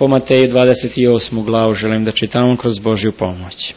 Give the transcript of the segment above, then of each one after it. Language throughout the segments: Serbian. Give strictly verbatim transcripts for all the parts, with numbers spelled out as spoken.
po Mateju dvadeset osmu glavu želim da čitamo kroz Božju pomoć.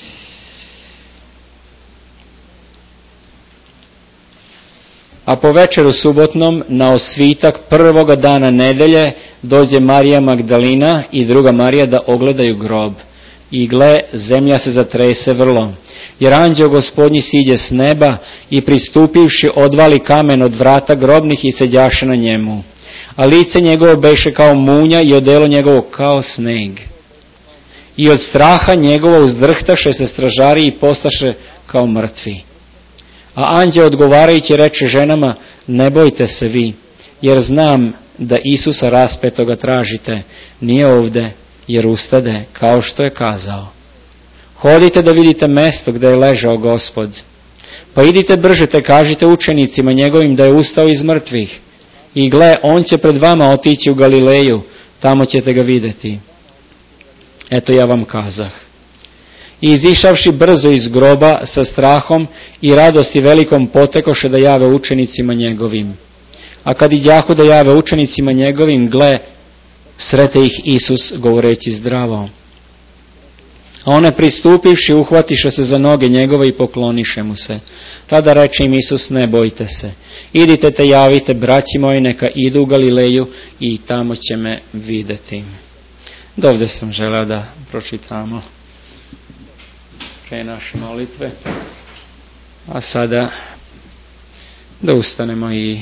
A po večeru subotnom, na osvitak prvoga dana nedelje, dođe Marija Magdalina i druga Marija da ogledaju grob. I gle, zemlja se zatrese vrlo, jer anđeo Gospodnji siđe s neba i pristupivši odvali kamen od vrata grobnih i seđaše na njemu. A lice njegovo beše kao munja i odelo njegovo kao sneg. I od straha njegovo uzdrhtaše se stražari i postaše kao mrtvi. A anđeo odgovarajući reče ženama, ne bojte se vi, jer znam da Isusa raspetoga tražite, nije ovde, jer ustade, kao što je kazao. Hodite da vidite mesto gdje je ležao Gospod. Pa idite brže te kažite učenicima njegovim da je ustao iz mrtvih. I gle, on će pred vama otići u Galileju, tamo ćete ga vidjeti. Eto ja vam kazah. I izišavši brzo iz groba sa strahom i radosti velikom potekoše da jave učenicima njegovim. A kad iđahu da jave učenicima njegovim, gle, srete ih Isus govoreći zdravo. A one pristupivši uhvatiše se za noge njegove i pokloniše mu se. Tada reče im Isus, ne bojte se. Idite te javite, braći moji, neka idu u Galileju i tamo će me vidjeti. Dovde sam želeo da pročitamo pre naše molitve. A sada da ustanemo i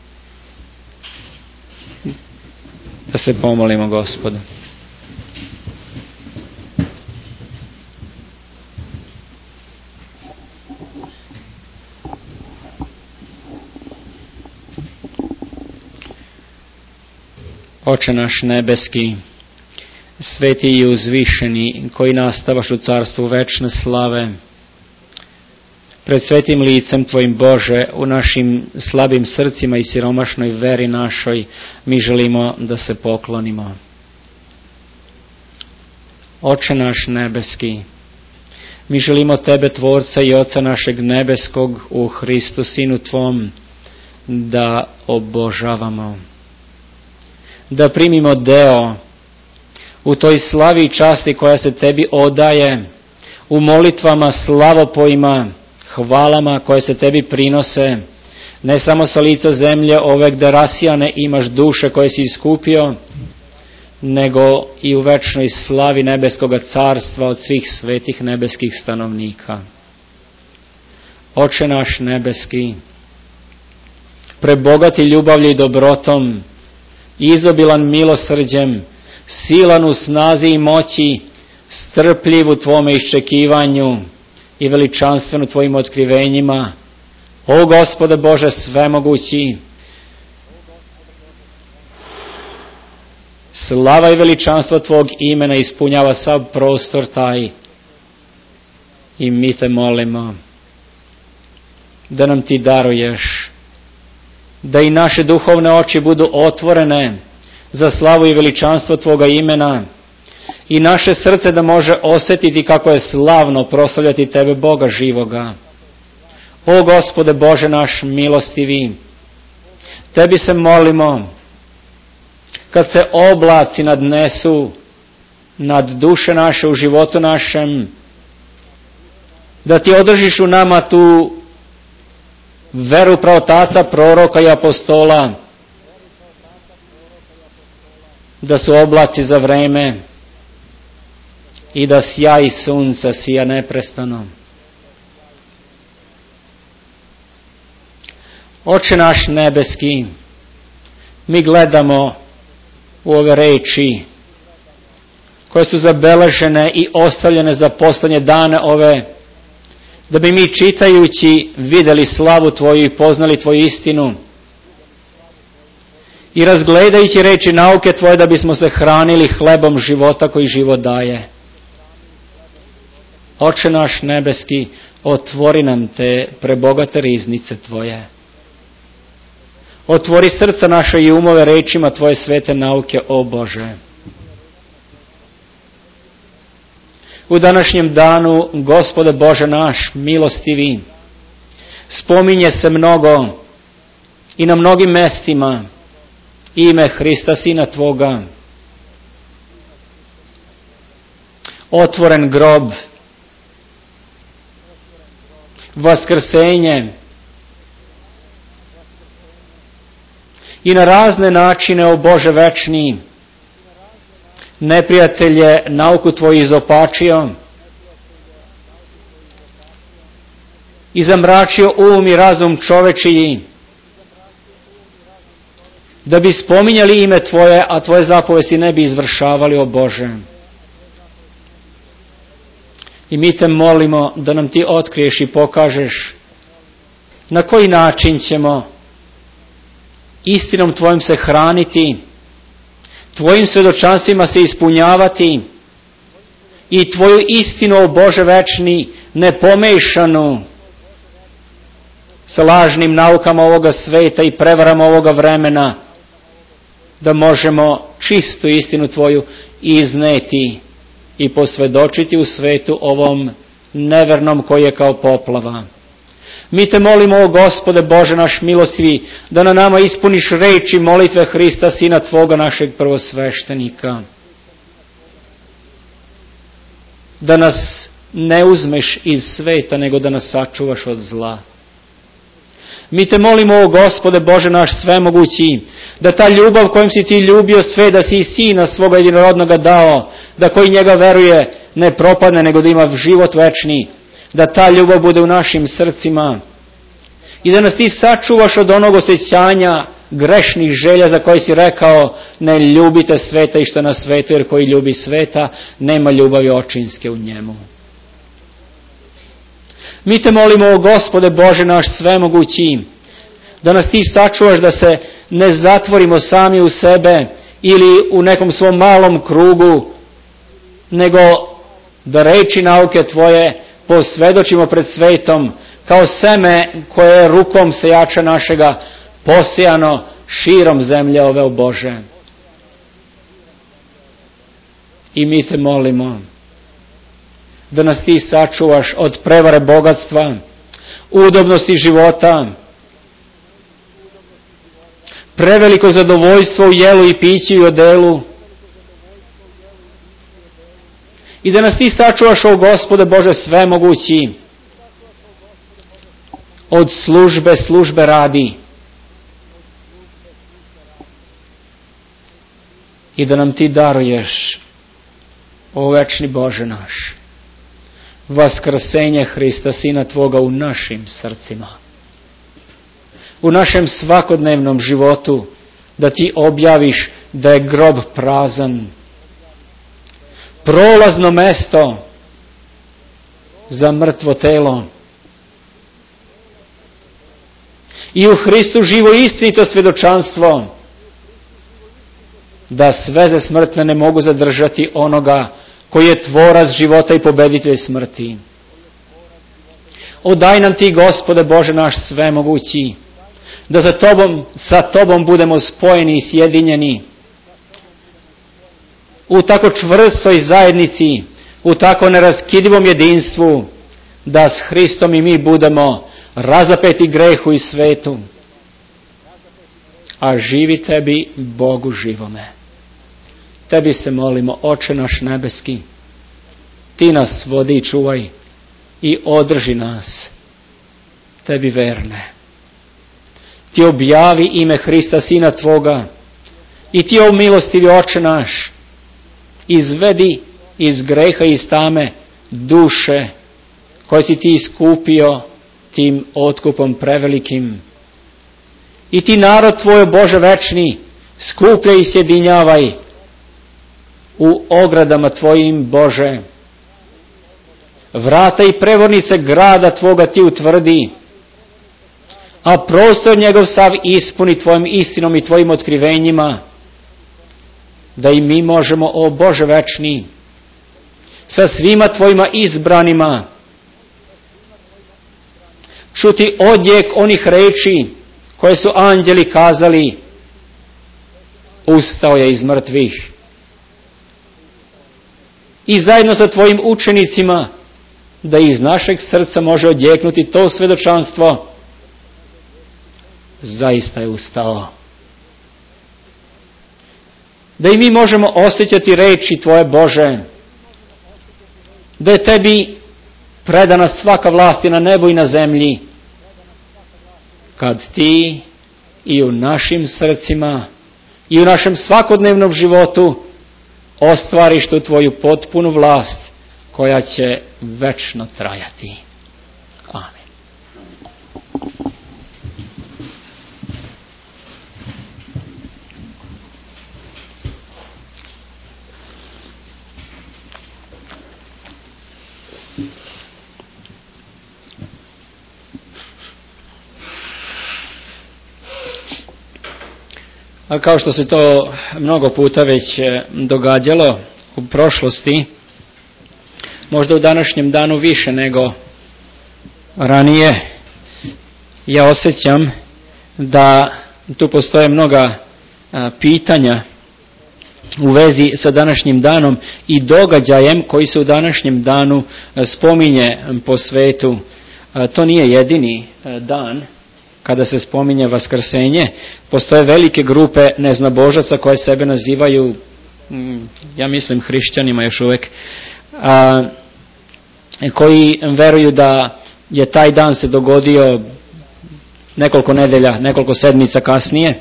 da se pomolimo Gospodu. Oče naš nebeski, sveti i uzvišeni, koji nastavaš u carstvu večne slave, pred svetim licem Tvojim Bože, u našim slabim srcima i siromašnoj veri našoj, mi želimo da se poklonimo. Oče naš nebeski, mi želimo Tebe, Tvorca i Oca našeg nebeskog, u Hristu, Sinu Tvom, da obožavamo. Da primimo deo u toj slavi i časti koja se Tebi odaje, u molitvama, slavopojima, hvalama koje se Tebi prinose, ne samo sa lica zemlje ove gde rasijane imaš duše koje si iskupio, nego i u večnoj slavi nebeskoga carstva od svih svetih nebeskih stanovnika. Oče naš nebeski, prebogati ljubavlju i dobrotom, izobilan milosrđem, silan u snazi i moći, strpljiv u Tvome iščekivanju i veličanstven u Tvojim otkrivenjima. O Gospode Bože svemogući, slava i veličanstvo Tvog imena ispunjava sav prostor taj. I mi Te molimo da nam Ti daruješ da i naše duhovne oči budu otvorene za slavu i veličanstvo Tvoga imena i naše srce da može osjetiti kako je slavno proslavljati Tebe, Boga živoga. O Gospode Bože naš milostivi, Tebi se molimo, kad se oblaci nadnesu nad duše naše u životu našem, da Ti održiš u nama tu veru pravotaca, proroka i apostola, da su oblaci za vreme i da sjaj sunca sija neprestano. Oče naš nebeski, mi gledamo u ove reči koje su zabeležene i ostavljene za poslednje dane ove, da bi mi čitajući vidjeli slavu Tvoju i poznali Tvoju istinu i razgledajući reči nauke Tvoje da bismo se hranili hlebom života koji život daje. Oče naš nebeski, otvori nam te prebogate riznice Tvoje. Otvori srca naše i umove rečima Tvoje svete nauke, o Bože. U današnjem danu, Gospode Bože naš, milostivi, spominje se mnogo i na mnogim mestima ime Hrista, Sina Tvoga. otvoren grob, vaskrsenje i na razne načine, o Bože večni, neprijatelj je nauku Tvoju izopačio i zamračio um i razum čovečiji, da bi spominjali ime Tvoje, a Tvoje zapovesti ne bi izvršavali, o Bože. I mi Te molimo da nam Ti otkriješ i pokažeš na koji način ćemo istinom Tvojom se hraniti, Tvojim svjedočanstvima se ispunjavati i Tvoju istinu, o Bože večni, nepomešanu sa lažnim naukama ovoga sveta i prevarama ovoga vremena, da možemo čistu istinu Tvoju izneti i posvjedočiti u svetu ovom nevernom koji je kao poplava. Mi Te molimo, o Gospode Bože naš milostivi, da na nama ispuniš reči molitve Hrista, Sina Tvoga, našeg prvosveštenika. Da nas ne uzmeš iz sveta, nego da nas sačuvaš od zla. Mi Te molimo, o Gospode Bože naš svemogući, da ta ljubav kojom si Ti ljubio sve, da si i Sina svoga jedinorodnoga dao, da koji njega veruje ne propadne, nego da ima život večni, da ta ljubav bude u našim srcima i da nas Ti sačuvaš od onog osjećanja grešnih želja za koje si rekao, ne ljubite sveta i što na svetu, jer koji ljubi sveta nema ljubavi očinske u njemu. Mi Te molimo, o Gospode Bože naš svemogući, da nas Ti sačuvaš da se ne zatvorimo sami u sebe ili u nekom svom malom krugu, nego da reči nauke Tvoje posvjedočimo pred svetom kao seme koje je rukom sejača našega posijano širom zemlje ove, o Bože. I mi Te molimo da nas Ti sačuvaš od prevare bogatstva, udobnosti života, preveliko zadovoljstvo u jelu i piću i odelu, i da nas Ti sačuvaš, o Gospode Bože svemogući, od službe službe radi, i da nam Ti daruješ, o večni Bože naš, vaskrsenje Hrista, Sina Tvoga, u našim srcima, u našem svakodnevnom životu, da Ti objaviš da je grob prazan, prolazno mesto za mrtvo telo, i u Hristu živo istinito svjedočanstvo, da sveze smrtne ne mogu zadržati onoga koji je tvorac života i pobeditelj smrti. O, daj nam Ti, Gospode Bože naš svemogući, da za tobom, sa Tobom budemo spojeni i sjedinjeni u tako čvrstoj zajednici, u tako neraskidivom jedinstvu, da s Hristom i mi budemo razapeti grehu i svetu, a živi Tebi, Bogu živome. Tebi se molimo, Oče naš nebeski, Ti nas vodi i čuvaj i održi nas, Tebi verne. Ti objavi ime Hrista, Sina Tvoga, i Ti, o milostivi Oče naš, izvedi iz greha i iz tame duše koje si Ti iskupio tim otkupom prevelikim. I Ti, narod Tvoj, Bože večni, skupljaj i sjedinjavaj u ogradama Tvojim, Bože. Vrata i prevornice grada Tvoga Ti utvrdi, a prostor njegov sav ispuni Tvojom istinom i Tvojim otkrivenjima, da i mi možemo, o Bože večni, sa svima Tvojima izbranima čuti odjek onih reči koje su anđeli kazali, ustao je iz mrtvih. I zajedno sa Tvojim učenicima da iz našeg srca može odjeknuti to svjedočanstvo, zaista je ustao. Da i mi možemo osjećati reči Tvoje, Bože, da je tebi predana svaka vlast i na nebu i na zemlji, kad ti i u našim srcima i u našem svakodnevnom životu ostvariš tu tvoju potpunu vlast koja će večno trajati. Amen. A kao što se to mnogo puta već događalo u prošlosti, možda u današnjem danu više nego ranije, ja osjećam da tu postoje mnoga pitanja u vezi sa današnjim danom i događajem koji se u današnjem danu spominje po svetu. To nije jedini dan kada se spominje vaskrsenje. Postoje velike grupe neznabožaca koje sebe nazivaju, ja mislim, hrišćanima još uvijek, a, koji veruju da je taj dan se dogodio nekoliko nedelja, nekoliko sedmica kasnije.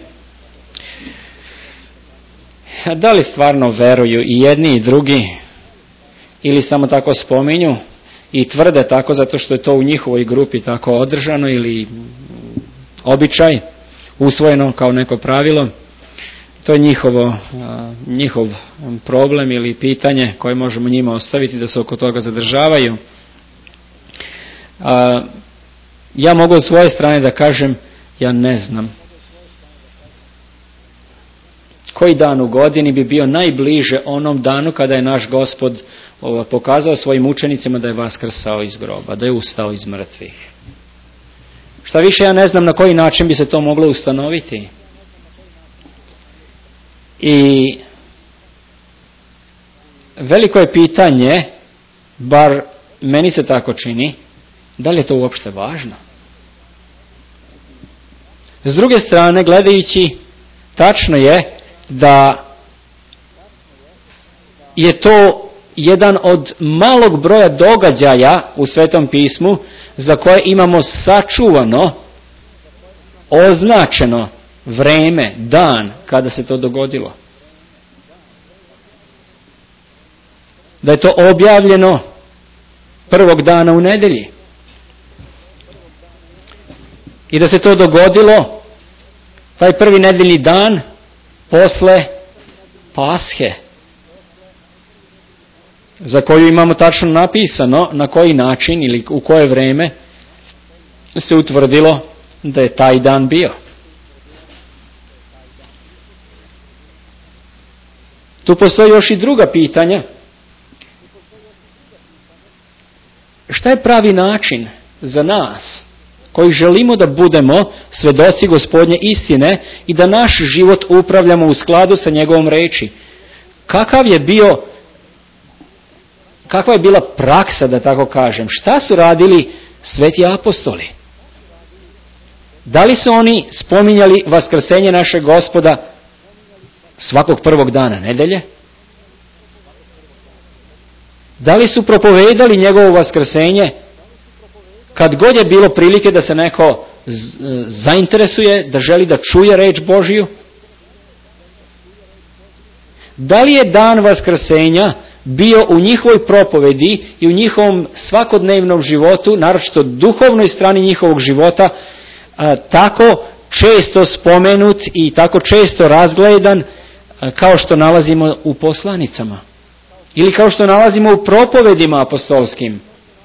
Da li stvarno veruju i jedni i drugi, ili samo tako spominju i tvrde tako zato što je to u njihovoj grupi tako održano ili običaj, usvojeno kao neko pravilo? To je njihovo, njihov problem ili pitanje koje možemo njima ostaviti da se oko toga zadržavaju. Ja mogu od svoje strane da kažem, ja ne znam koji dan u godini bi bio najbliže onom danu kada je naš Gospod pokazao svojim učenicima da je vaskrsao iz groba, da je ustao iz mrtvih. Šta više, ja ne znam na koji način bi se to moglo ustanoviti. I veliko je pitanje, bar meni se tako čini, da li je to uopšte važno? S druge strane, gledajući, tačno je da je to jedan od malog broja događaja u Svetom pismu za koje imamo sačuvano, označeno vreme, dan kada se to dogodilo. Da je to objavljeno prvog dana u nedelji. I da se to dogodilo taj prvi nedeljni dan posle Pashe, za koju imamo tačno napisano na koji način ili u koje vreme se utvrdilo da je taj dan bio. Tu postoji još i druga pitanja. Šta je pravi način za nas koji želimo da budemo svedoci Gospodnje istine i da naš život upravljamo u skladu sa njegovom reči? Kakav je bio Kakva je bila praksa, da tako kažem? Šta su radili sveti apostoli? Da li su oni spominjali vaskrsenje našeg Gospoda svakog prvog dana nedelje? Da li su propovedali njegovo vaskrsenje kad god je bilo prilike da se neko zainteresuje, da želi da čuje reč Božiju? Da li je dan vaskrsenja bio u njihovoj propovedi i u njihovom svakodnevnom životu, naročito duhovnoj strani njihovog života, a, tako često spomenut i tako često razgledan a, kao što nalazimo u poslanicama ili kao što nalazimo u propovedima apostolskim?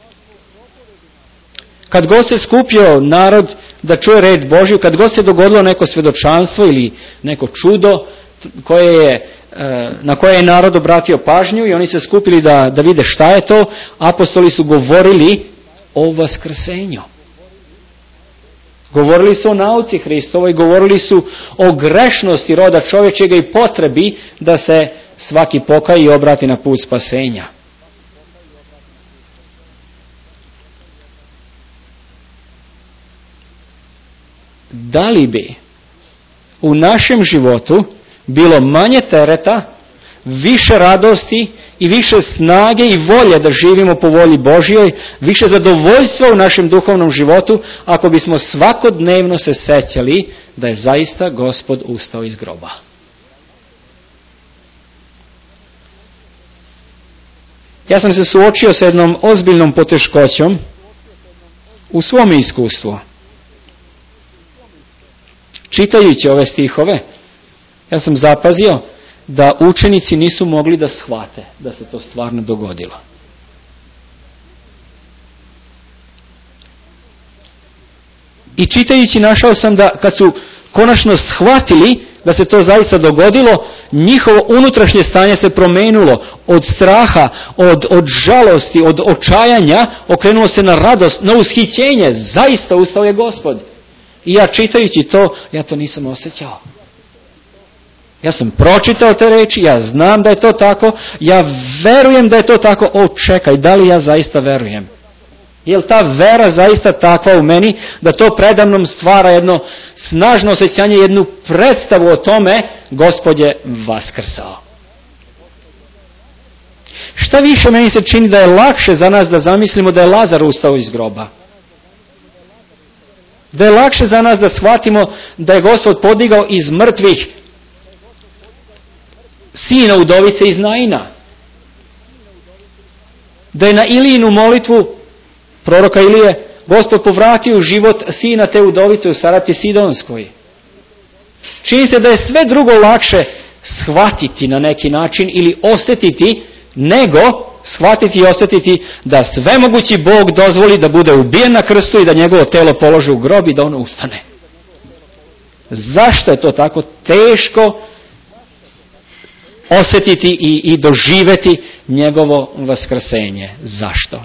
Kad god se skupio narod da čuje reč Božju, kad god se dogodilo neko svjedočanstvo ili neko čudo koje je, na koje je narod obratio pažnju i oni se skupili da, da vide šta je to, apostoli su govorili o vaskrsenju. Govorili su o nauci Hristovoj, govorili su o grešnosti roda čovječega i potrebi da se svaki pokaje i obrati na put spasenja. Da li bi u našem životu bilo manje tereta, više radosti i više snage i volje da živimo po volji Božjoj, više zadovoljstva u našem duhovnom životu, ako bismo svakodnevno se sećali da je zaista Gospod ustao iz groba. Ja sam se suočio sa jednom ozbiljnom poteškoćom u svom iskustvu. Čitajući ove stihove, ja sam zapazio da učenici nisu mogli da shvate da se to stvarno dogodilo. I čitajući našao sam da kad su konačno shvatili da se to zaista dogodilo, njihovo unutrašnje stanje se promenilo od straha, od, od žalosti, od očajanja, okrenulo se na radost, na ushićenje. Zaista ustao je Gospod. I ja čitajući to, ja to nisam osjećao. Ja sam pročitao te reči, ja znam da je to tako, ja verujem da je to tako. O, čekaj, da li ja zaista verujem? Je li ta vera zaista takva u meni da to predamnom stvara jedno snažno osjećanje, jednu predstavu o tome Gospod je vaskrsao? Šta više, meni se čini da je lakše za nas da zamislimo da je Lazar ustao iz groba. Da je lakše za nas da shvatimo da je Gospod podigao iz mrtvih sina udovice iz Naina. Da je na Ilijinu molitvu proroka Ilije Gospod povratio u život sina te udovice u Sarati Sidonskoj. Čini se da je sve drugo lakše shvatiti na neki način ili osjetiti, nego shvatiti i osjetiti da svemogući Bog dozvoli da bude ubijen na krstu i da njegovo telo položi u grob i da ono ustane. Zašto je to tako teško osjetiti i, i doživjeti njegovo vaskrsenje? Zašto?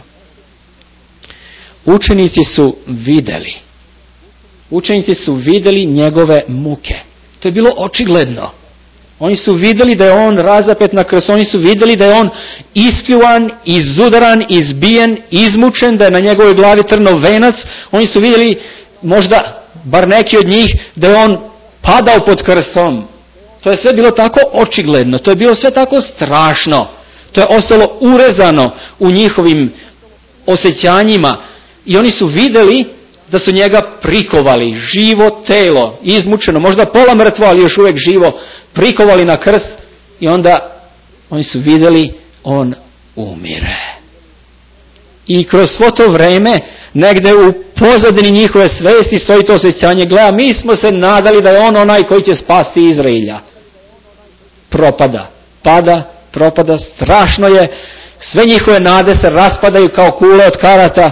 Učenici su vidjeli. Učenici su vidjeli njegove muke. To je bilo očigledno. Oni su vidjeli da je on razapet na krstu, oni su vidjeli da je on ispljuvan, izudaran, izbijen, izmučen, da je na njegovoj glavi trnov venac. Oni su vidjeli, možda bar neki od njih, da je on padao pod krstom. To je sve bilo tako očigledno, to je bilo sve tako strašno. To je ostalo urezano u njihovim osjećanjima. I oni su vidjeli da su njega prikovali, živo telo, izmučeno, možda pola mrtvo, ali još uvijek živo, prikovali na krst i onda oni su vidjeli on umire. I kroz svo to vrijeme, negdje u pozadini njihove svesti stoji to osjećanje, gleda, mi smo se nadali da je on onaj koji će spasti Izraelja. Propada, pada, propada, strašno je, sve njihove nade se raspadaju kao kule od karata.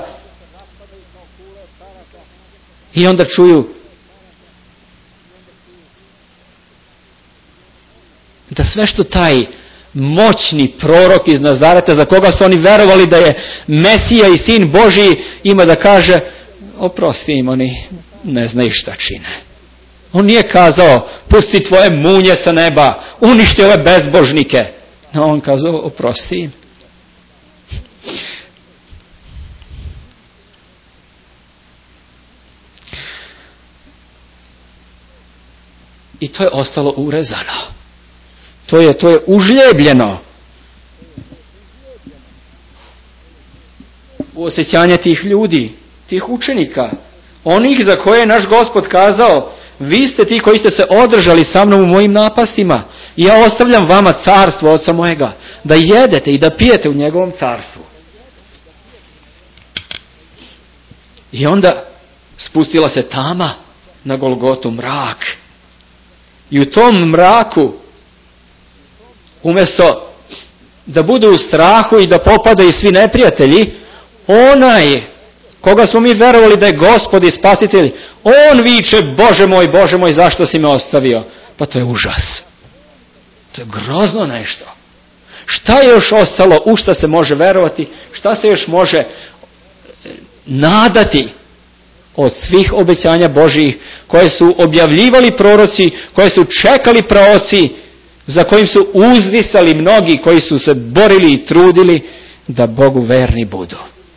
I onda čuju da sve što taj moćni prorok iz Nazareta, za koga su oni verovali da je Mesija i Sin Božji, ima da kaže, oprosti im, oni ne znaju šta čine. On nije kazao, pusti tvoje munje sa neba, uništi ove bezbožnike. No, on kazao, oprosti im. I to je ostalo urezano. To je, to je užljebljeno u osjećanje tih ljudi, tih učenika. Onih za koje je naš Gospod kazao, vi ste ti koji ste se održali sa mnom u mojim napastima. I ja ostavljam vama carstvo oca mojega, da jedete i da pijete u njegovom carstvu. I onda spustila se tama na Golgotu, mrak. I u tom mraku, umjesto da budu u strahu i da popadaju svi neprijatelji, onaj koga smo mi verovali da je Gospod i Spasitelj, on viče, Bože moj, Bože moj, zašto si me ostavio? Pa to je užas. To je grozno nešto. Šta je još ostalo, u šta se može verovati, šta se još može nadati od svih obećanja Božjih koje su objavljivali proroci, koje su čekali praoci, za kojim su uzdisali mnogi koji su se borili i trudili da Bogu verni budu.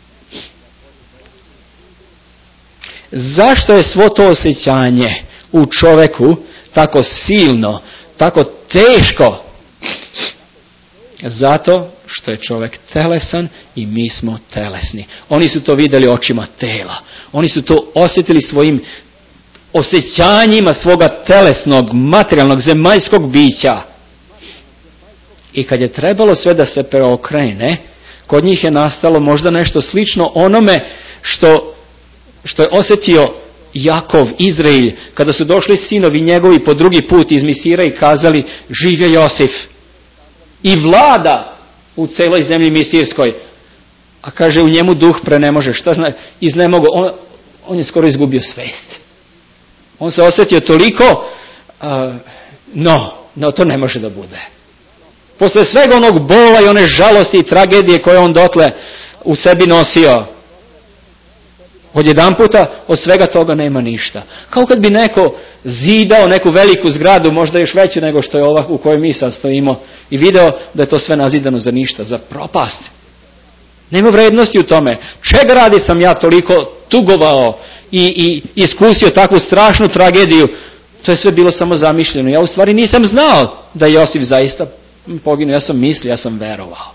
Zašto je svo to osjećanje u čoveku tako silno, tako teško? Zato što je čovjek telesan i mi smo telesni. Oni su to vidjeli očima tela. Oni su to osjetili svojim osjećanjima svoga telesnog, materijalnog, zemaljskog bića. I kad je trebalo sve da se preokrene, kod njih je nastalo možda nešto slično onome što, što je osjetio Jakov, Izrael, kada su došli sinovi njegovi po drugi put iz Misira i kazali živje Josif i vlada u celoj zemlji misirskoj. A kaže u njemu duh pre ne može. Šta zna? Iznemogo. On, on je skoro izgubio svest. On se osjetio toliko, uh, no, no to ne može da bude. Posle svega onog bola i one žalosti i tragedije koje on dotle u sebi nosio, odjedan puta od svega toga nema ništa. Kao kad bi neko zidao neku veliku zgradu, možda još veću nego što je ova u kojoj mi sad stojimo, i video da je to sve nazidano za ništa, za propast. Nema vrednosti u tome. Čega radi sam ja toliko tugovao i, i iskusio takvu strašnu tragediju? To je sve bilo samo zamišljeno. Ja u stvari nisam znao da je Josif zaista poginuo. Ja sam mislio, ja sam verovao.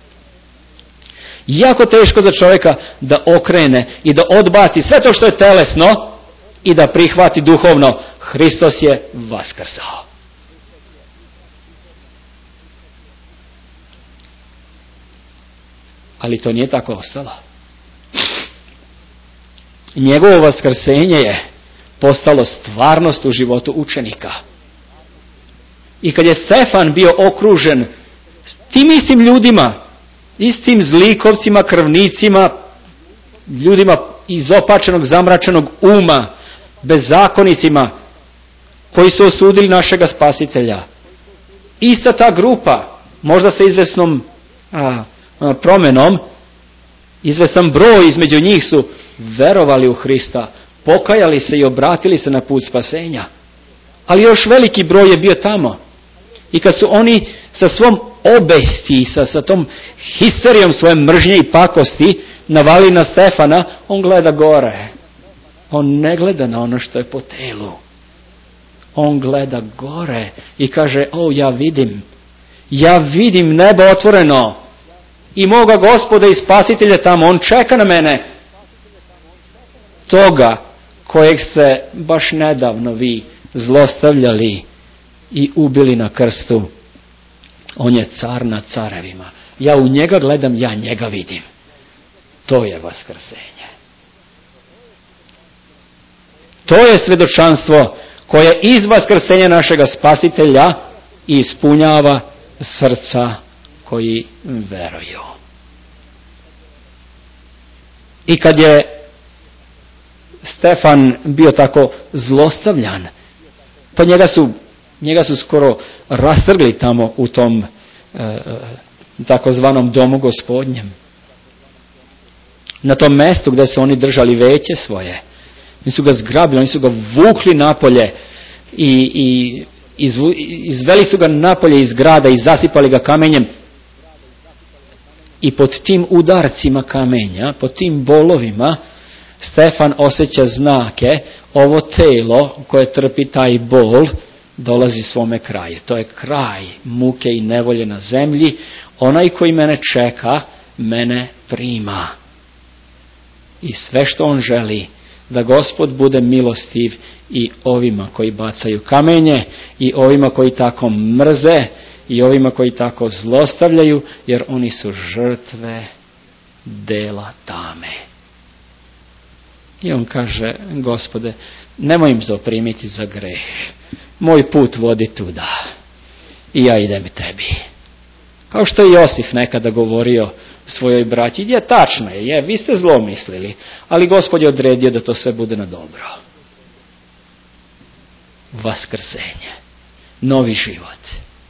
Jako teško za čovjeka da okrene i da odbaci sve to što je telesno i da prihvati duhovno. Hristos je vaskrsao. Ali to nije tako ostalo. Njegovo vaskrsenje je postalo stvarnost u životu učenika. I kad je Stefan bio okružen tim istim ljudima, istim zlikovcima, krvnicima, ljudima izopačenog, zamračenog uma, bezakonicima, koji su osudili našega spasitelja. Ista ta grupa, možda sa izvesnom a, a, promenom, izvestan broj između njih su verovali u Hrista, pokajali se i obratili se na put spasenja. Ali još veliki broj je bio tamo. I kad su oni sa svom obesti, sa, sa tom histerijom svoje mržnje i pakosti navali na Stefana, on gleda gore. On ne gleda na ono što je po telu. On gleda gore i kaže, o, ja vidim. Ja vidim nebo otvoreno. I moga Gospoda i Spasitelja tamo. On čeka na mene. Toga kojeg ste baš nedavno vi zlostavljali i ubili na krstu. On je car nad carevima. Ja u njega gledam, ja njega vidim. To je vaskrsenje. To je svjedočanstvo koje iz vaskrsenja našega Spasitelja ispunjava srca koji veruju. I kad je Stefan bio tako zlostavljan, pa njega su, njega su skoro rastrgli tamo u tom e, takozvanom domu gospodnjem. Na tom mjestu gdje su oni držali veće svoje. Oni su ga zgrabili, oni su ga vukli napolje i, i izvu, izveli su ga napolje iz grada i zasipali ga kamenjem. I pod tim udarcima kamenja, pod tim bolovima, Stefan osjeća znake, ovo telo koje trpi taj bol dolazi svome kraju. To je kraj muke i nevolje na zemlji. Onaj koji mene čeka, mene prima. I sve što on želi, da Gospod bude milostiv i ovima koji bacaju kamenje, i ovima koji tako mrze, i ovima koji tako zlostavljaju, jer oni su žrtve dela tame. I on kaže, Gospode, nemoj im to primiti za greh. Moj put vodi tuda. I ja idem tebi. Kao što je Josif nekada govorio svojoj braći. Je, tačno je, je, vi ste zlo mislili, ali Gospod je odredio da to sve bude na dobro. Vaskrsenje. Novi život.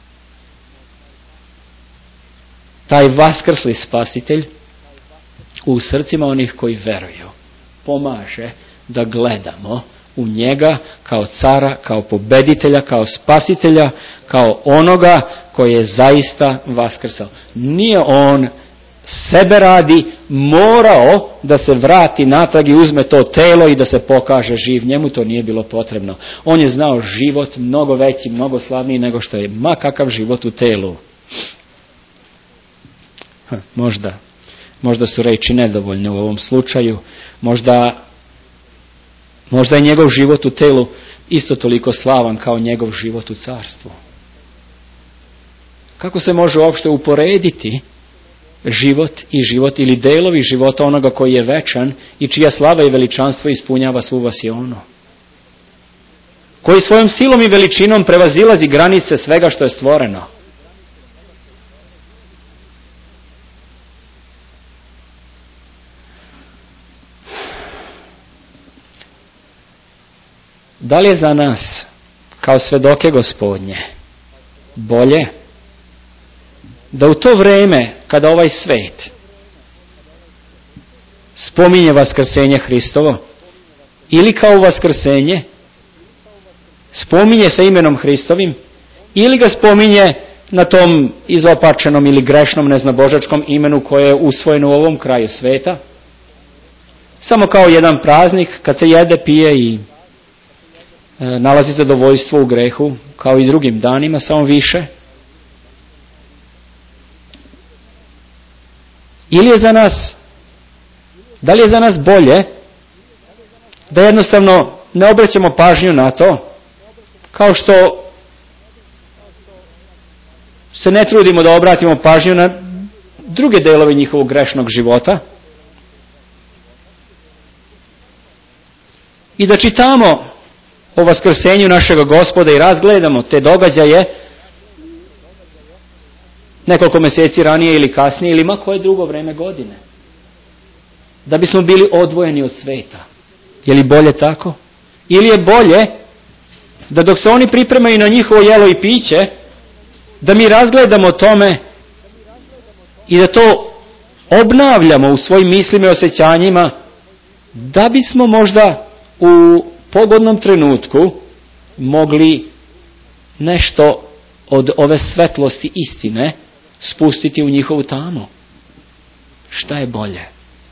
Taj vaskrsli Spasitelj u srcima onih koji veruju pomaže da gledamo u njega kao cara, kao pobeditelja, kao spasitelja, kao onoga koji je zaista vaskrsao. Nije on sebe radi morao da se vrati natrag i uzme to telo i da se pokaže živ. Njemu to nije bilo potrebno. On je znao život mnogo veći, mnogo slavniji nego što je ma kakav život u telu. Ha, možda, možda su reči nedovoljne u ovom slučaju, možda, možda je njegov život u telu isto toliko slavan kao njegov život u carstvu. Kako se može uopšte uporediti život i život ili delovi života onoga koji je večan i čija slava i veličanstvo ispunjava svu vasionu? Koji svojom silom i veličinom prevazilazi granice svega što je stvoreno. Da li je za nas, kao svedoke Gospodnje, bolje da u to vreme kada ovaj svet spominje vaskrsenje Hristovo, ili kao vaskrsenje spominje sa imenom Hristovim, ili ga spominje na tom izopačenom ili grešnom neznabožačkom imenu koje je usvojeno u ovom kraju sveta, samo kao jedan praznik kad se jede, pije i e, nalazi zadovoljstvo u grehu, kao i drugim danima, samo više. Ili je za nas, da li je za nas bolje da jednostavno ne obraćamo pažnju na to, kao što se ne trudimo da obratimo pažnju na druge delove njihovog grešnog života i da čitamo o vaskrsenju našega Gospoda i razgledamo te događaje nekoliko mjeseci ranije ili kasnije ili ma koje drugo vreme godine, da bismo bili odvojeni od sveta. Je li bolje tako? Ili je bolje da dok se oni pripremaju na njihovo jelo i piće, da mi razgledamo o tome i da to obnavljamo u svojim mislima i osjećanjima, da bismo možda u pogodnom trenutku mogli nešto od ove svetlosti istine spustiti u njihovu tamu. Šta je bolje?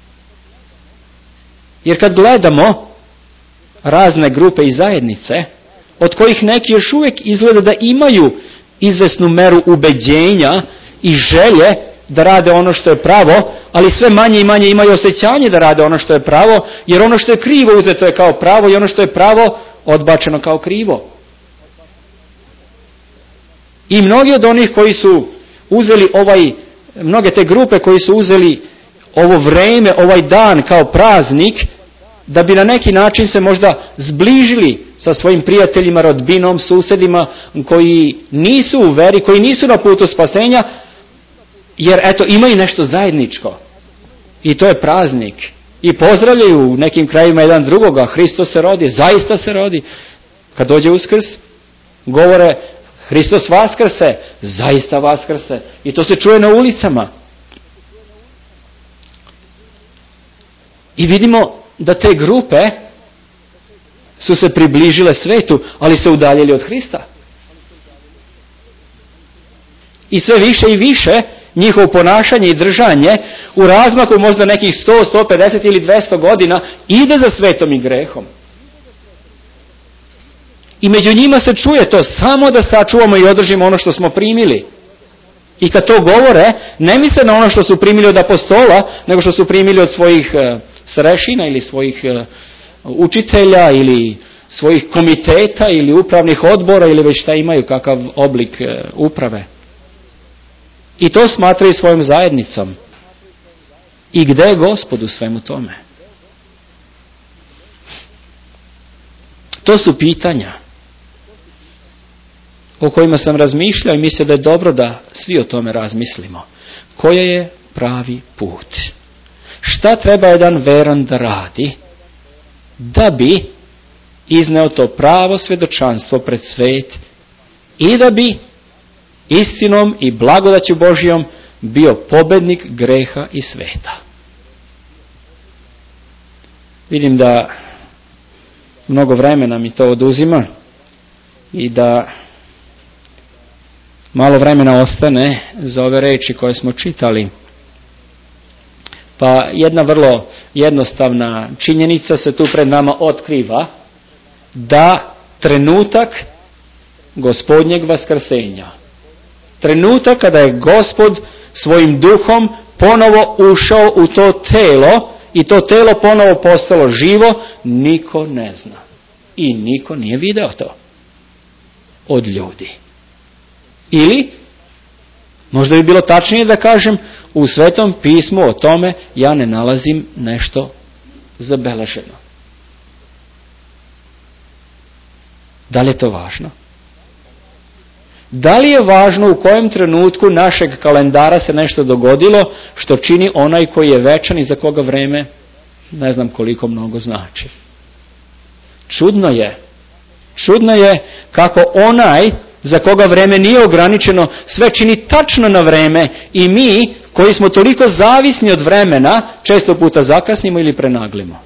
Jer kad gledamo razne grupe i zajednice, od kojih neki još uvijek izgleda da imaju izvesnu meru ubeđenja i želje da rade ono što je pravo, ali sve manje i manje imaju osjećanje da rade ono što je pravo, jer ono što je krivo uzeto je kao pravo i ono što je pravo odbačeno kao krivo. I mnogi od onih koji su uzeli ovaj, mnoge te grupe koji su uzeli ovo vreme, ovaj dan kao praznik, da bi na neki način se možda zbližili sa svojim prijateljima, rodbinom, susedima koji nisu u veri, koji nisu na putu spasenja, jer eto imaju nešto zajedničko. I to je praznik. I pozdravljaju u nekim krajima jedan drugoga, Hristos se rodi, zaista se rodi. Kad dođe Uskrs, govore Hristos vaskrse, zaista vaskrse. I to se čuje na ulicama. I vidimo da te grupe su se približile svetu, ali se udaljili od Hrista. I sve više i više njihovo ponašanje i držanje u razmaku možda nekih sto, sto pedeset ili dvjesto godina ide za svetom i grehom. I među njima se čuje to samo da sačuvamo i održimo ono što smo primili. I kad to govore, ne misle na ono što su primili od apostola, nego što su primili od svojih uh, starešina ili svojih uh, učitelja ili svojih komiteta ili upravnih odbora ili već šta imaju, kakav oblik uh, uprave. I to smatraju svojom zajednicom. I gdje je Gospod u svemu tome? To su pitanja o kojima sam razmišljao i mislim da je dobro da svi o tome razmislimo. Koji je pravi put? Šta treba jedan veran da radi da bi izneo to pravo svjedočanstvo pred svet i da bi istinom i blagodaću Božijom bio pobednik greha i sveta? Vidim da mnogo vremena mi to oduzima i da malo vremena ostane za ove reči koje smo čitali. Pa jedna vrlo jednostavna činjenica se tu pred nama otkriva, da trenutak Gospodnjeg vaskrsenja, trenutak kada je Gospod svojim duhom ponovo ušao u to telo i to telo ponovo postalo živo, niko ne zna. I niko nije video to od ljudi. Ili, možda bi bilo tačnije da kažem, u Svetom pismu o tome ja ne nalazim nešto zabeleženo. Da li je to važno? Da li je važno u kojem trenutku našeg kalendara se nešto dogodilo što čini onaj koji je večan i za koga vreme ne znam koliko mnogo znači? Čudno je. Čudno je kako onaj za koga vreme nije ograničeno sve čini tačno na vreme i mi koji smo toliko zavisni od vremena često puta zakasnimo ili prenaglimo.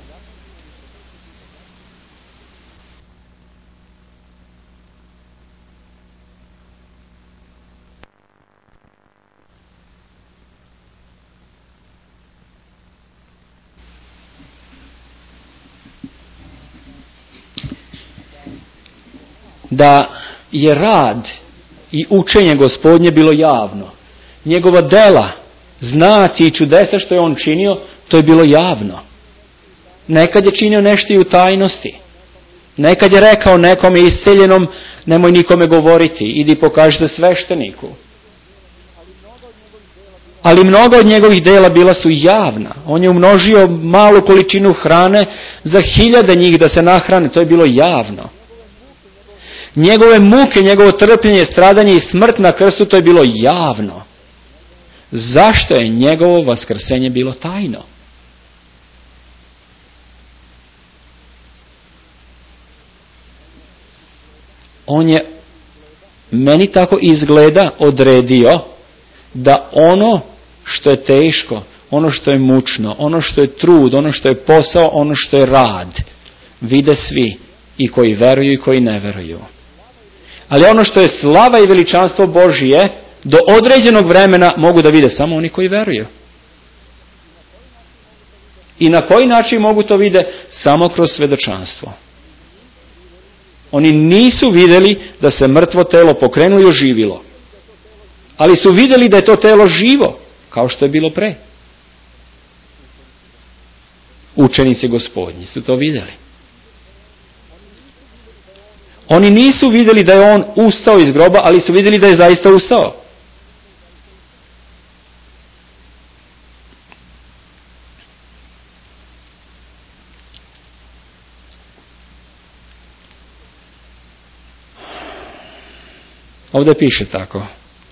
Da je rad i učenje Gospodnje bilo javno. Njegova dela, znaci i čudesa što je on činio, to je bilo javno. Nekad je činio nešto i u tajnosti. Nekad je rekao nekome isceljenom, nemoj nikome govoriti, idi pokaži se svešteniku. Ali mnoga od njegovih dela bila su javna. On je umnožio malu količinu hrane za hiljade njih da se nahrane, to je bilo javno. Njegove muke, njegovo trpljenje, stradanje i smrt na krstu, to je bilo javno. Zašto je njegovo vaskrsenje bilo tajno? On je, meni tako izgleda, odredio da ono što je teško, ono što je mučno, ono što je trud, ono što je posao, ono što je rad, vide svi, i koji veruju i koji ne veruju. Ali ono što je slava i veličanstvo Božije, do određenog vremena mogu da vide samo oni koji veruju. I na koji način mogu to vide? Samo kroz svedočanstvo. Oni nisu vidjeli da se mrtvo telo pokrenulo i oživilo. Ali su vidjeli da je to telo živo, kao što je bilo pre. Učenici Gospodnji su to vidjeli. Oni nisu vidjeli da je on ustao iz groba, ali su vidjeli da je zaista ustao. Ovdje piše tako.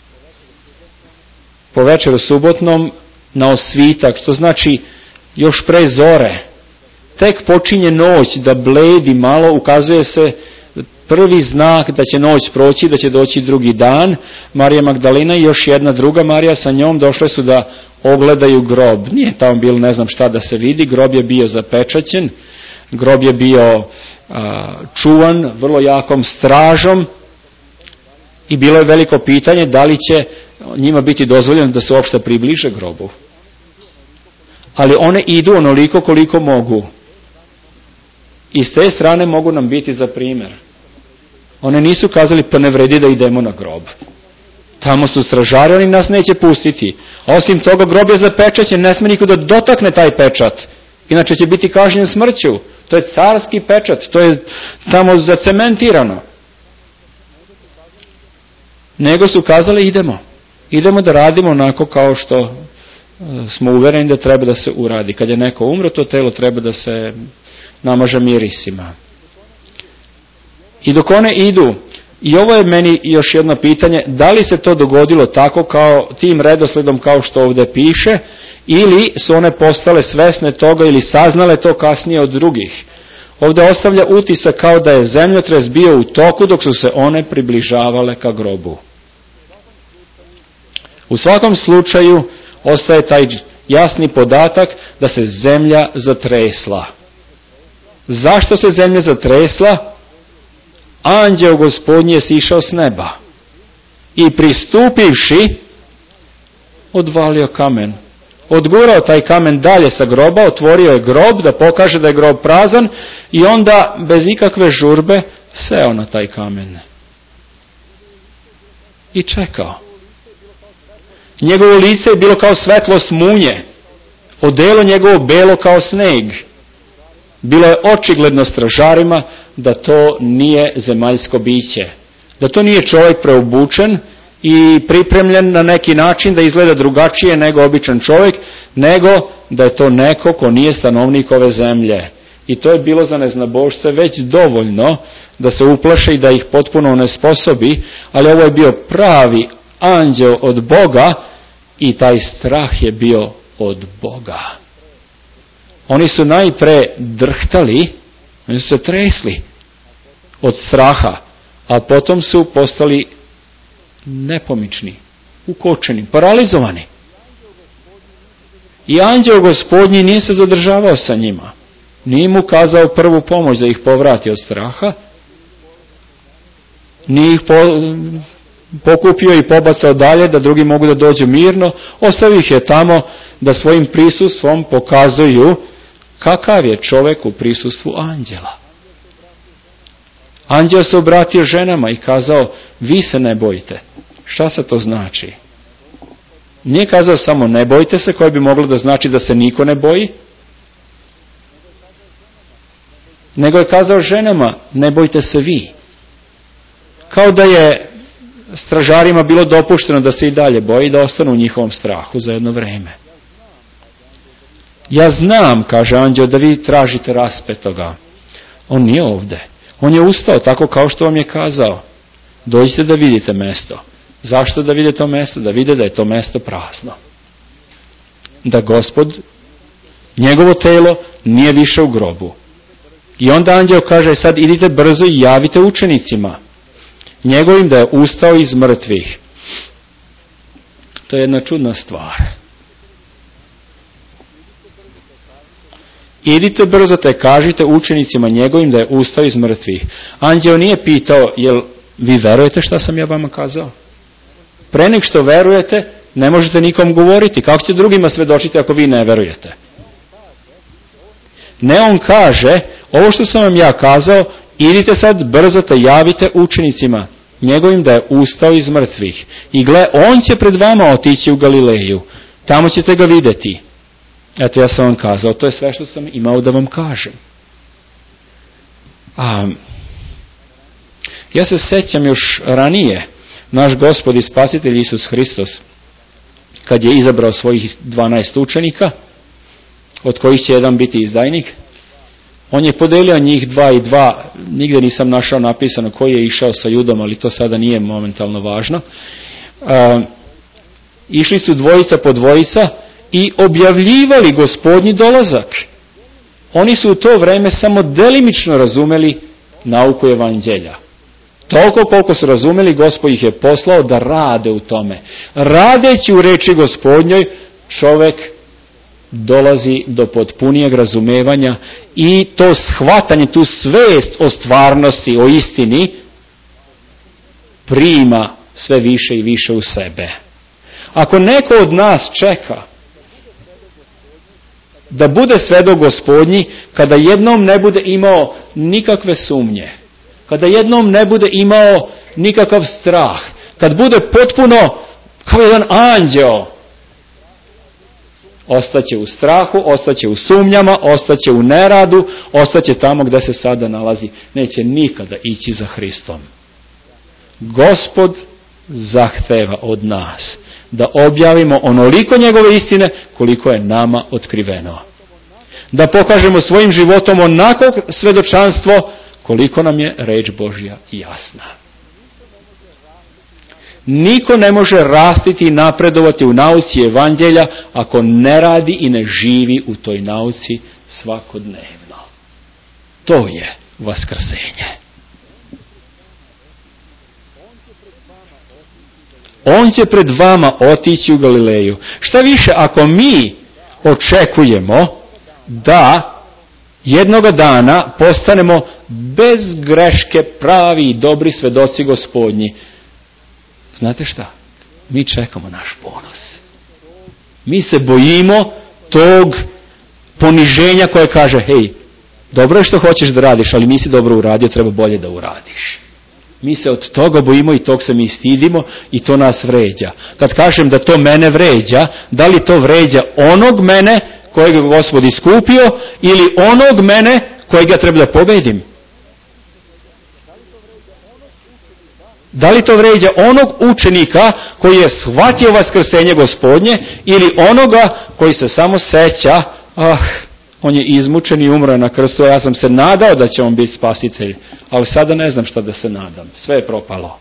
Po večeru subotnom na osvitak, što znači još pre zore, tek počinje noć da bledi malo, ukazuje se prvi znak da će noć proći, da će doći drugi dan. Marija Magdalena i još jedna druga Marija sa njom došle su da ogledaju grob. Nije tamo bilo ne znam šta da se vidi, grob je bio zapečaćen, grob je bio a, čuvan vrlo jakom stražom i bilo je veliko pitanje da li će njima biti dozvoljeno da se uopšte približe grobu. Ali one idu onoliko koliko mogu. I s te strane mogu nam biti za primjer. One nisu kazali pa ne vredi da idemo na grob. Tamo su stražari, oni nas neće pustiti. A osim toga grob je zapečaćen, ne sme niko da dotakne taj pečat. Inače će biti kažnjen smrću. To je carski pečat, to je tamo zacementirano. Nego su kazali idemo. Idemo da radimo onako kao što smo uvereni da treba da se uradi. Kad je neko umro, to telo treba da se namaže mirisima. I dok one idu, i ovo je meni još jedno pitanje, da li se to dogodilo tako kao tim redosledom kao što ovdje piše, ili su one postale svesne toga ili saznale to kasnije od drugih. Ovdje ostavlja utisak kao da je zemljotres bio u toku dok su se one približavale ka grobu. U svakom slučaju ostaje taj jasni podatak da se zemlja zatresla. Zašto se zemlja zatresla? Anđeo Gospodnji je sišao s neba i pristupivši odvalio kamen. Odgurao taj kamen dalje sa groba, otvorio je grob da pokaže da je grob prazan i onda bez ikakve žurbe seo na taj kamen. I čekao. Njegovo lice je bilo kao svetlost munje, odelo njegovo belo kao sneg. Bilo je očigledno stražarima da to nije zemaljsko biće, da to nije čovjek preobučen i pripremljen na neki način da izgleda drugačije nego običan čovjek, nego da je to neko ko nije stanovnik ove zemlje. I to je bilo za neznabošce već dovoljno da se uplaše i da ih potpuno onesposobi, ali ovo je bio pravi anđeo od Boga i taj strah je bio od Boga. Oni su najpre drhtali, oni su se tresli od straha, a potom su postali nepomični, ukočeni, paralizovani. I anđeo Gospodnji nije se zadržavao sa njima. Nije mu kazao prvu pomoć da ih povrati od straha, nije ih po, pokupio i pobacao dalje da drugi mogu da dođu mirno, ostavio ih je tamo da svojim prisustvom pokazuju kakav je čovjek u prisustvu anđela. Anđeo se obratio ženama i kazao, vi se ne bojite. Šta se to znači? Nije kazao samo ne bojte se, koje bi moglo da znači da se niko ne boji, nego je kazao ženama, ne bojte se vi. Kao da je stražarima bilo dopušteno da se i dalje boji i da ostanu u njihovom strahu za jedno vreme. Ja znam, kaže anđeo, da vi tražite raspetoga. On nije ovde. On je ustao tako kao što vam je kazao. Dođite da vidite mesto. Zašto da vidite to mesto? Da vide da je to mesto prazno. Da Gospod, njegovo telo, nije više u grobu. I onda anđeo kaže, sad idite brzo i javite učenicima njegovim da je ustao iz mrtvih. To je jedna čudna stvar. Idite brzo te kažite učenicima njegovim da je ustao iz mrtvih. Anđeo nije pitao, jel vi verujete šta sam ja vama kazao? Pre nek što verujete, ne možete nikom govoriti. Kako ćete drugima svedočiti ako vi ne verujete? Ne, on kaže, ovo što sam vam ja kazao, idite sad brzo te javite učenicima njegovim da je ustao iz mrtvih. I gle, on će pred vama otići u Galileju. Tamo ćete ga vidjeti. Eto, ja sam vam kazao, to je sve što sam imao da vam kažem. A, ja se sećam još ranije, naš Gospod i Spasitelj Isus Hristos, kad je izabrao svojih dvanaest učenika, od kojih će jedan biti izdajnik, on je podelio njih dva i dva, nigde nisam našao napisano koji je išao sa Judom, ali to sada nije momentalno važno. A, išli su dvojica po dvojica i objavljivali Gospodnji dolazak. Oni su u to vreme samo delimično razumeli nauku evanđelja. Toliko koliko su razumeli, Gospod ih je poslao da rade u tome. Radeći u reči Gospodnjoj, čovek dolazi do potpunijeg razumevanja i to shvatanje, tu svest o stvarnosti, o istini, prima sve više i više u sebe. Ako neko od nas čeka da bude svedok Gospodnji, kada jednom ne bude imao nikakve sumnje, kada jednom ne bude imao nikakav strah, kad bude potpuno kao jedan anđeo, ostaće u strahu, ostaće u sumnjama, ostaće u neradu, ostaće tamo gde se sada nalazi. Neće nikada ići za Hristom. Gospod zahteva od nas da objavimo onoliko njegove istine koliko je nama otkriveno. Da pokažemo svojim životom onako svedočanstvo koliko nam je reč Božja jasna. Niko ne može rastiti i napredovati u nauci evanđelja ako ne radi i ne živi u toj nauci svakodnevno. To je vaskrsenje. On će pred vama otići u Galileju. Šta više, ako mi očekujemo da jednoga dana postanemo bez greške pravi i dobri svedoci Gospodnji, znate šta? Mi čekamo naš ponos. Mi se bojimo tog poniženja koje kaže, hej, dobro je što hoćeš da radiš, ali nisi dobro uradio, treba bolje da uradiš. Mi se od toga bojimo i tog se mi stidimo i to nas vređa. Kad kažem da to mene vređa, da li to vređa onog mene kojeg je Gospod iskupio ili onog mene kojeg ja treba da pobedim? Da li to vređa onog učenika koji je shvatio vaskrsenje Gospodnje ili onoga koji se samo seća, ah, on je izmučen i umro na krstu, a ja sam se nadao da će on biti spasitelj, ali sada ne znam šta da se nadam, sve je propalo.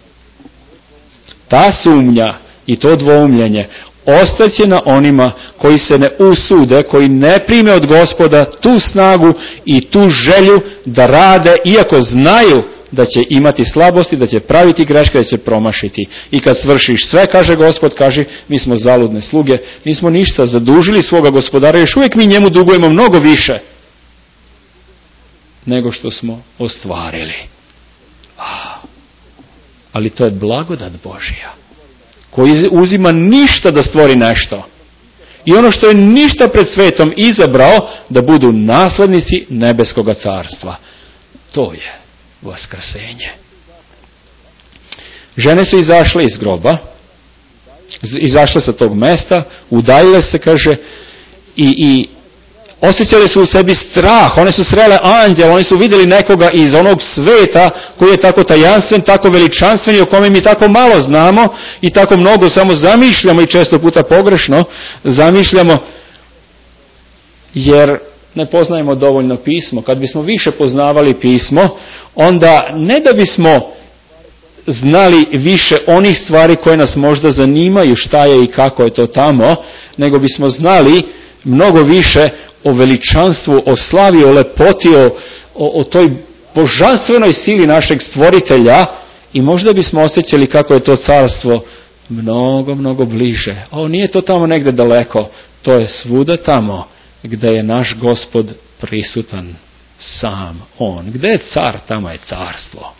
Ta sumnja i to dvoumljenje ostaće na onima koji se ne usude, koji ne prime od Gospoda tu snagu i tu želju da rade, iako znaju da će imati slabosti, da će praviti greške, da će promašiti. I kad svršiš sve, kaže Gospod, kaže, mi smo zaludne sluge, nismo ništa zadužili svoga Gospodara, još uvijek mi njemu dugujemo mnogo više nego što smo ostvarili. A, ali to je blagodat Božja, koji uzima ništa da stvori nešto. I ono što je ništa pred svetom izabrao, da budu naslednici nebeskoga carstva. To je vaskrsenje. Žene su izašle iz groba, izašle sa tog mesta, udaljile se, kaže, i, i osjećale su u sebi strah, one su srele anđela, oni su vidjeli nekoga iz onog sveta koji je tako tajanstven, tako veličanstven i o kome mi tako malo znamo i tako mnogo samo zamišljamo i često puta pogrešno zamišljamo, jer ne poznajemo dovoljno pismo. Kad bismo više poznavali pismo, onda ne da bismo znali više onih stvari koje nas možda zanimaju, šta je i kako je to tamo, nego bismo znali mnogo više o veličanstvu, o slavi, o lepoti, o, o, o toj božanstvenoj sili našeg stvoritelja i možda bismo osjećali kako je to carstvo mnogo, mnogo bliže. O, nije to tamo negde daleko, to je svuda tamo gdje je naš Gospod prisutan, sam on. Gdje je car, tamo je carstvo.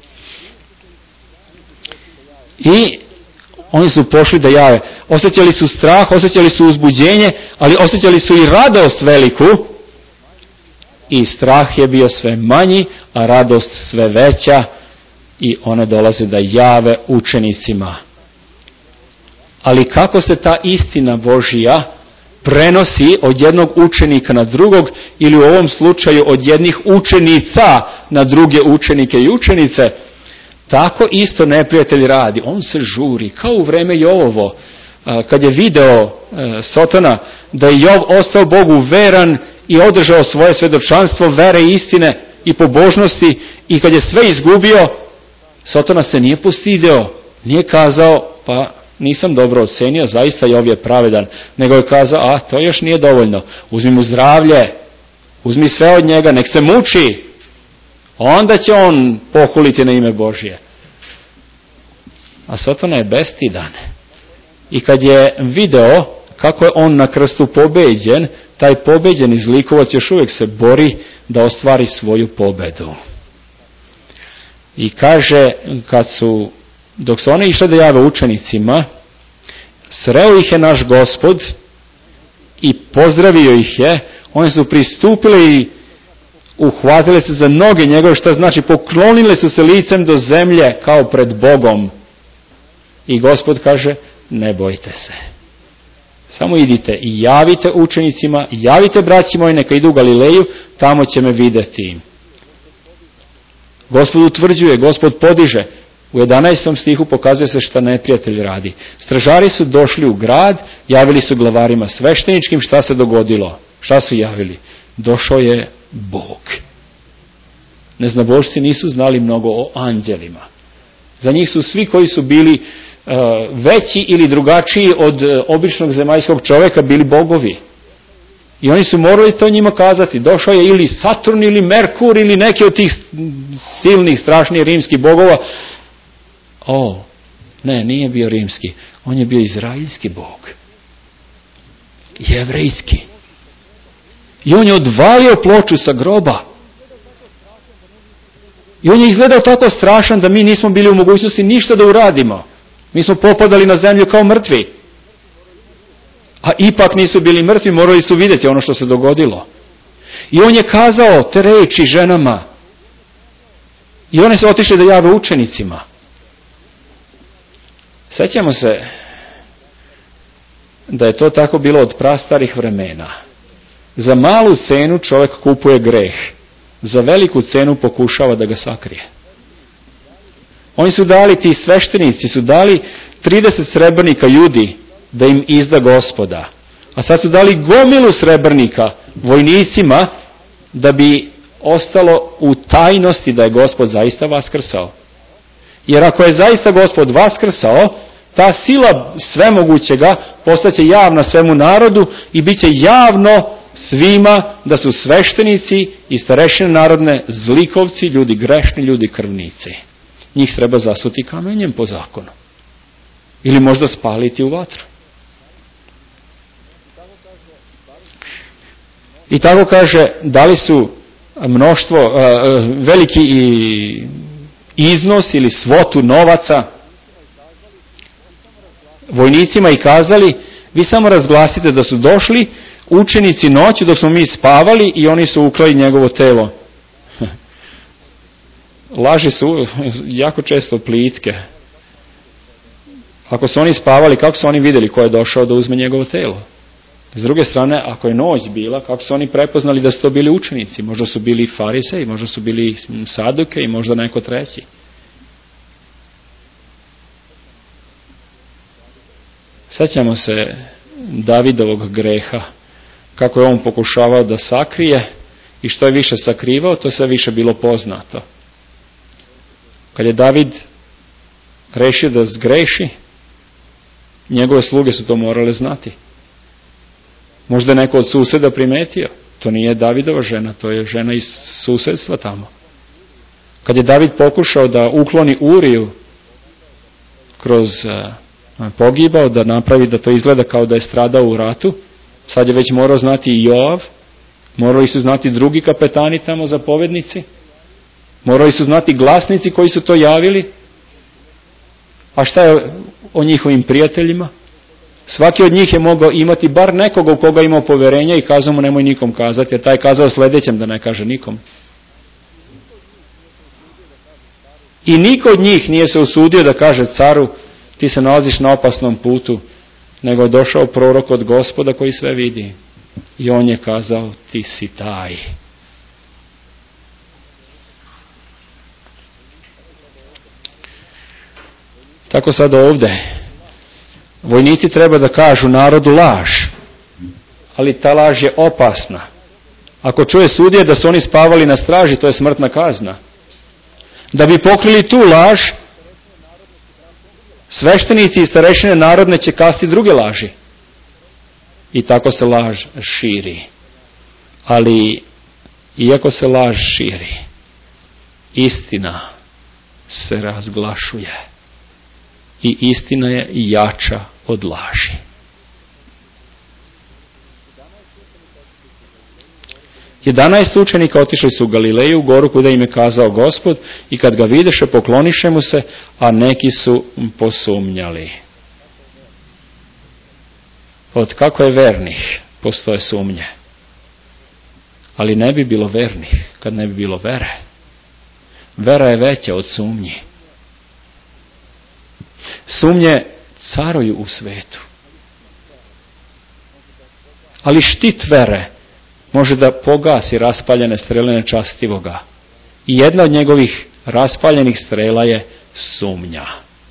I oni su pošli da jave. Osjećali su strah, osjećali su uzbuđenje, ali osjećali su i radost veliku. I strah je bio sve manji, a radost sve veća. I one dolaze da jave učenicima. Ali kako se ta istina Božija prenosi od jednog učenika na drugog ili u ovom slučaju od jednih učenica na druge učenike i učenice, tako isto neprijatelj radi. On se žuri, kao u vreme Jovovo, kad je video Sotona da je Jov ostao Bogu veran i održao svoje svedočanstvo vere i istine i pobožnosti i kad je sve izgubio, Sotona se nije postidio, nije kazao, pa nisam dobro ocenio, zaista Jov je pravedan, nego je kazao, a to još nije dovoljno, uzmi mu zdravlje, uzmi sve od njega, nek se muči, onda će on pohuliti na ime Božje. A Sotona je bestidan. I kad je video kako je on na krstu pobeđen, taj pobeđeni zlikovac još uvijek se bori da ostvari svoju pobedu. I kaže, kad su, dok su one išle da jave učenicima, sreo ih je naš Gospod i pozdravio ih je, oni su pristupili i uhvatile se za noge njegove, što znači poklonile su se licem do zemlje kao pred Bogom. I Gospod kaže, ne bojte se. Samo idite i javite učenicima, javite braći moji, neka idu u Galileju, tamo će me vidjeti. Gospod utvrđuje, Gospod podiže. U jedanaestom stihu pokazuje se šta neprijatelj radi. Stražari su došli u grad, javili su glavarima svešteničkim šta se dogodilo. Šta su javili? Došao je Bog. Neznabošci nisu znali mnogo o anđelima. Za njih su svi koji su bili uh, veći ili drugačiji od uh, običnog zemaljskog čovjeka bili bogovi. I oni su morali to njima kazati. Došao je ili Saturn ili Merkur ili neki od tih silnih, strašnih rimskih bogova. O, ne, nije bio rimski. On je bio izraelski bog. Jevrejski. I on je odvalio ploču sa groba. I on je izgledao tako strašan da mi nismo bili u mogućnosti ništa da uradimo. Mi smo popadali na zemlju kao mrtvi. A ipak nisu bili mrtvi, morali su vidjeti ono što se dogodilo. I on je kazao te reči ženama. I oni su otišli da jave učenicima. Sjećamo se da je to tako bilo od prastarih vremena. Za malu cenu čovjek kupuje greh, za veliku cenu pokušava da ga sakrije. Oni su dali, ti sveštenici su dali trideset srebrnika Judi da im izda Gospoda. A sad su dali gomilu srebrnika vojnicima da bi ostalo u tajnosti da je Gospod zaista vaskrsao. Jer ako je zaista Gospod vaskrsao, ta sila svemogućega postaće javna svemu narodu i bit će javno svima da su sveštenici i starešine narodne zlikovci, ljudi grešni, ljudi krvnici. Njih treba zasuti kamenjem po zakonu. Ili možda spaliti u vatru. I tako kaže, dali su mnoštvo, veliki iznos ili svotu novaca vojnicima i kazali, vi samo razglasite da su došli učenici noću dok smo mi spavali i oni su ukrali njegovo telo. Laži su jako često plitke. Ako su oni spavali, kako su oni vidjeli ko je došao da uzme njegovo telo? S druge strane, ako je noć bila, kako su oni prepoznali da su to bili učenici? Možda su bili farisej, možda su bili saduke i možda neko treći. Sjećamo se Davidovog greha, kako je on pokušavao da sakrije i što je više sakrivao, to sve više bilo poznato. Kad je David rešio da zgreši, njegove sluge su to morale znati. Možda je neko od suseda primetio. To nije Davidova žena, to je žena iz susedstva tamo. Kad je David pokušao da ukloni Uriju kroz pogibao, da napravi da to izgleda kao da je stradao u ratu, sad je već morao znati i Joav, morali su znati drugi kapetani tamo, zapovednici, morali su znati glasnici koji su to javili. A šta je o njihovim prijateljima? Svaki od njih je mogao imati bar nekoga u koga imao poverenja i kazao mu nemoj nikom kazati, jer taj je kazao sljedećem da ne kaže nikom. I niko od njih nije se usudio da kaže caru ti se nalaziš na opasnom putu, nego je došao prorok od Gospoda koji sve vidi. I on je kazao ti si taj. Tako sad ovdje vojnici treba da kažu narodu laž, ali ta laž je opasna. Ako čuje sudija da su oni spavali na straži, to je smrtna kazna. Da bi pokrili tu laž, sveštenici i starešine narodne će kasti druge laži. I tako se laž širi. Ali, iako se laž širi, istina se razglašuje. I istina je jača od laži. Jedanaest učenika otišli su u Galileju, u goru kuda im je kazao Gospod, i kad ga videše, pokloniše mu se, a neki su posumnjali. Od kako je vernih postoje sumnje. Ali ne bi bilo vernih kad ne bi bilo vere. Vera je veća od sumnji. Sumnje caruju u svetu. Ali štit vere može da pogasi raspaljene strele nečastivoga. I jedna od njegovih raspaljenih strela je sumnja.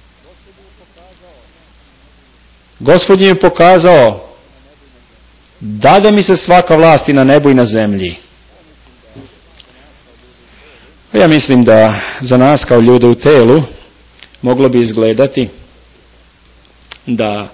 Gospod je pokazao dade mi se svaka vlast i na nebu i na zemlji. Ja mislim da za nas kao ljude u telu moglo bi izgledati da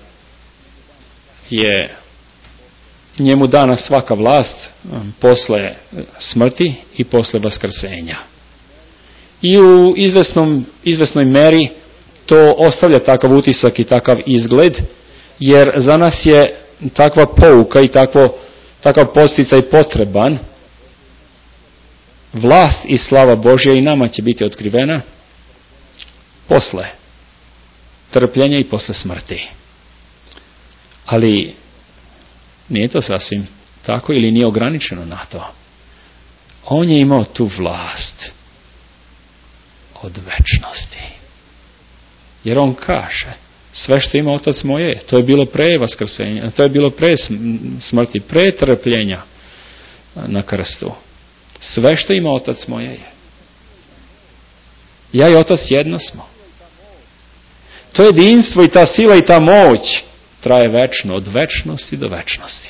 je njemu dana svaka vlast posle smrti i posle vaskrsenja. I u izvesnom, izvesnoj meri to ostavlja takav utisak i takav izgled, jer za nas je takva pouka i takvo, takav podsticaj potreban. Vlast i slava Božja i nama će biti otkrivena posle trpljenja i posle smrti. Ali nije to sasvim tako ili nije ograničeno na to. On je imao tu vlast. od večnosti. Jer on kaže, sve što ima otac moje, to je bilo pre vaskrsenja, to je bilo pre smrti, pre trpljenja na krstu. Sve što ima otac moje je. Ja i otac jedno smo. To jedinstvo i ta sila i ta moć traje večno, od večnosti do večnosti.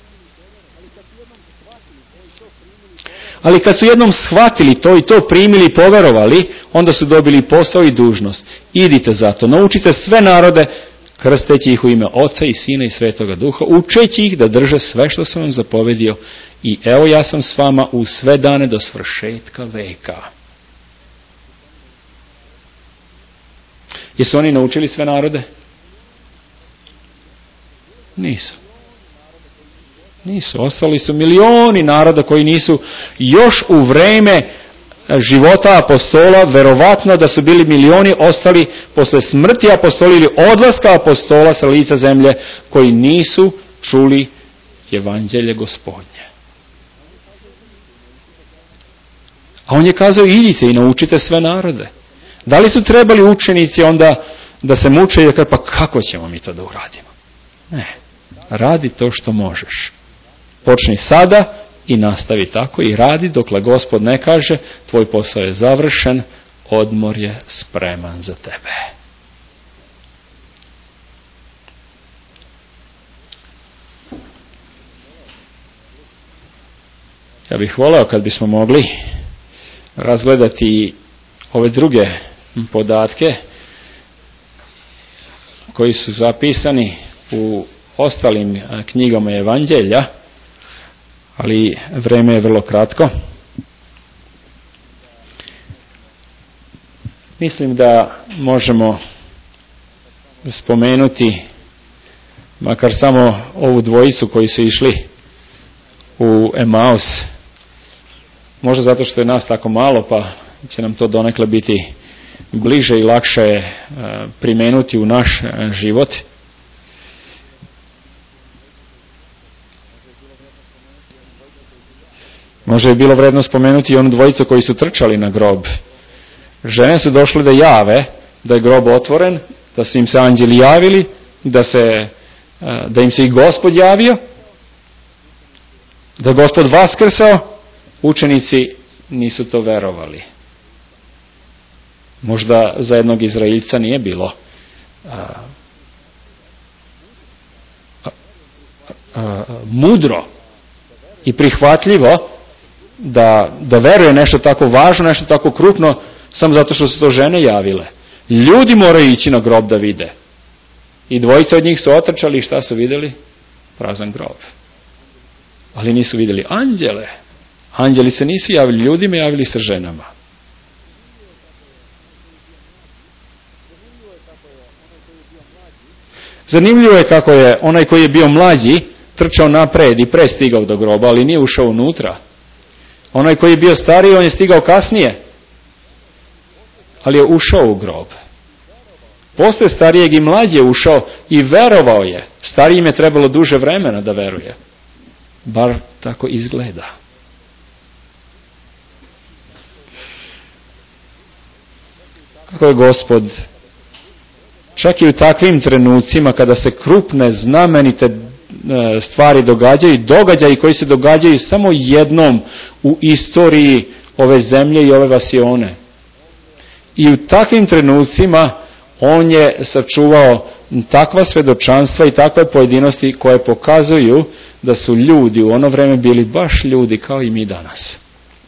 Ali kad su jednom shvatili to i to primili i poverovali, onda su dobili posao i dužnost. Idite zato, naučite sve narode, krsteći ih u ime Oca i Sina i Svetoga Duha, učeći ih da drže sve što sam vam zapovedio. I evo ja sam s vama u sve dane do svršetka veka. Jesu oni naučili sve narode? Nisu. Nisu. Ostali su milioni naroda koji nisu još u vreme života apostola, verovatno da su bili milioni ostali posle smrti apostola ili odlaska apostola sa lica zemlje, koji nisu čuli evanđelje Gospodnje. A on je kazao, idite i naučite sve narode. Da li su trebali učenici onda da se muče i da kaže, pa kako ćemo mi to da uradimo? Ne, radi to što možeš. Počni sada i nastavi tako i radi dokle Gospod ne kaže, tvoj posao je završen, odmor je spreman za tebe. Ja bih voleo kad bismo mogli razgledati ove druge podatke koji su zapisani u ostalim knjigama Evanđelja, ali vreme je vrlo kratko. Mislim da možemo spomenuti makar samo ovu dvojicu koji su išli u Emaus. Možda zato što je nas tako malo, pa će nam to donekle biti bliže i lakše primenuti u naš život. Možda je bilo vredno spomenuti i onu dvojicu koji su trčali na grob. Žene su došle da jave da je grob otvoren, da su im se anđeli javili, da, se, da im se i Gospod javio, da je Gospod vaskrsao. Učenici nisu to verovali. Možda za jednog Izraelca nije bilo a, a, a, mudro i prihvatljivo da, da veruje nešto tako važno, nešto tako krupno, samo zato što su to žene javile. Ljudi moraju ići na grob da vide. I dvojica od njih su otrčali i šta su vidjeli? Prazan grob. Ali nisu vidjeli anđele. Anđeli se nisu javili ljudima, javili se ženama. Zanimljivo je kako je onaj koji je bio mlađi trčao napred i prestigao do groba, ali nije ušao unutra. Onaj koji je bio stariji, on je stigao kasnije, ali je ušao u grob. Posle starijeg i mlađi je ušao i verovao je. Starijim je trebalo duže vremena da veruje. Bar tako izgleda. Kako je Gospod, čak i u takvim trenucima kada se krupne, znamenite stvari događaju, događaji koji se događaju samo jednom u istoriji ove zemlje i ove vasione. I u takvim trenucima on je sačuvao takva svedočanstva i takve pojedinosti koje pokazuju da su ljudi u ono vreme bili baš ljudi kao i mi danas.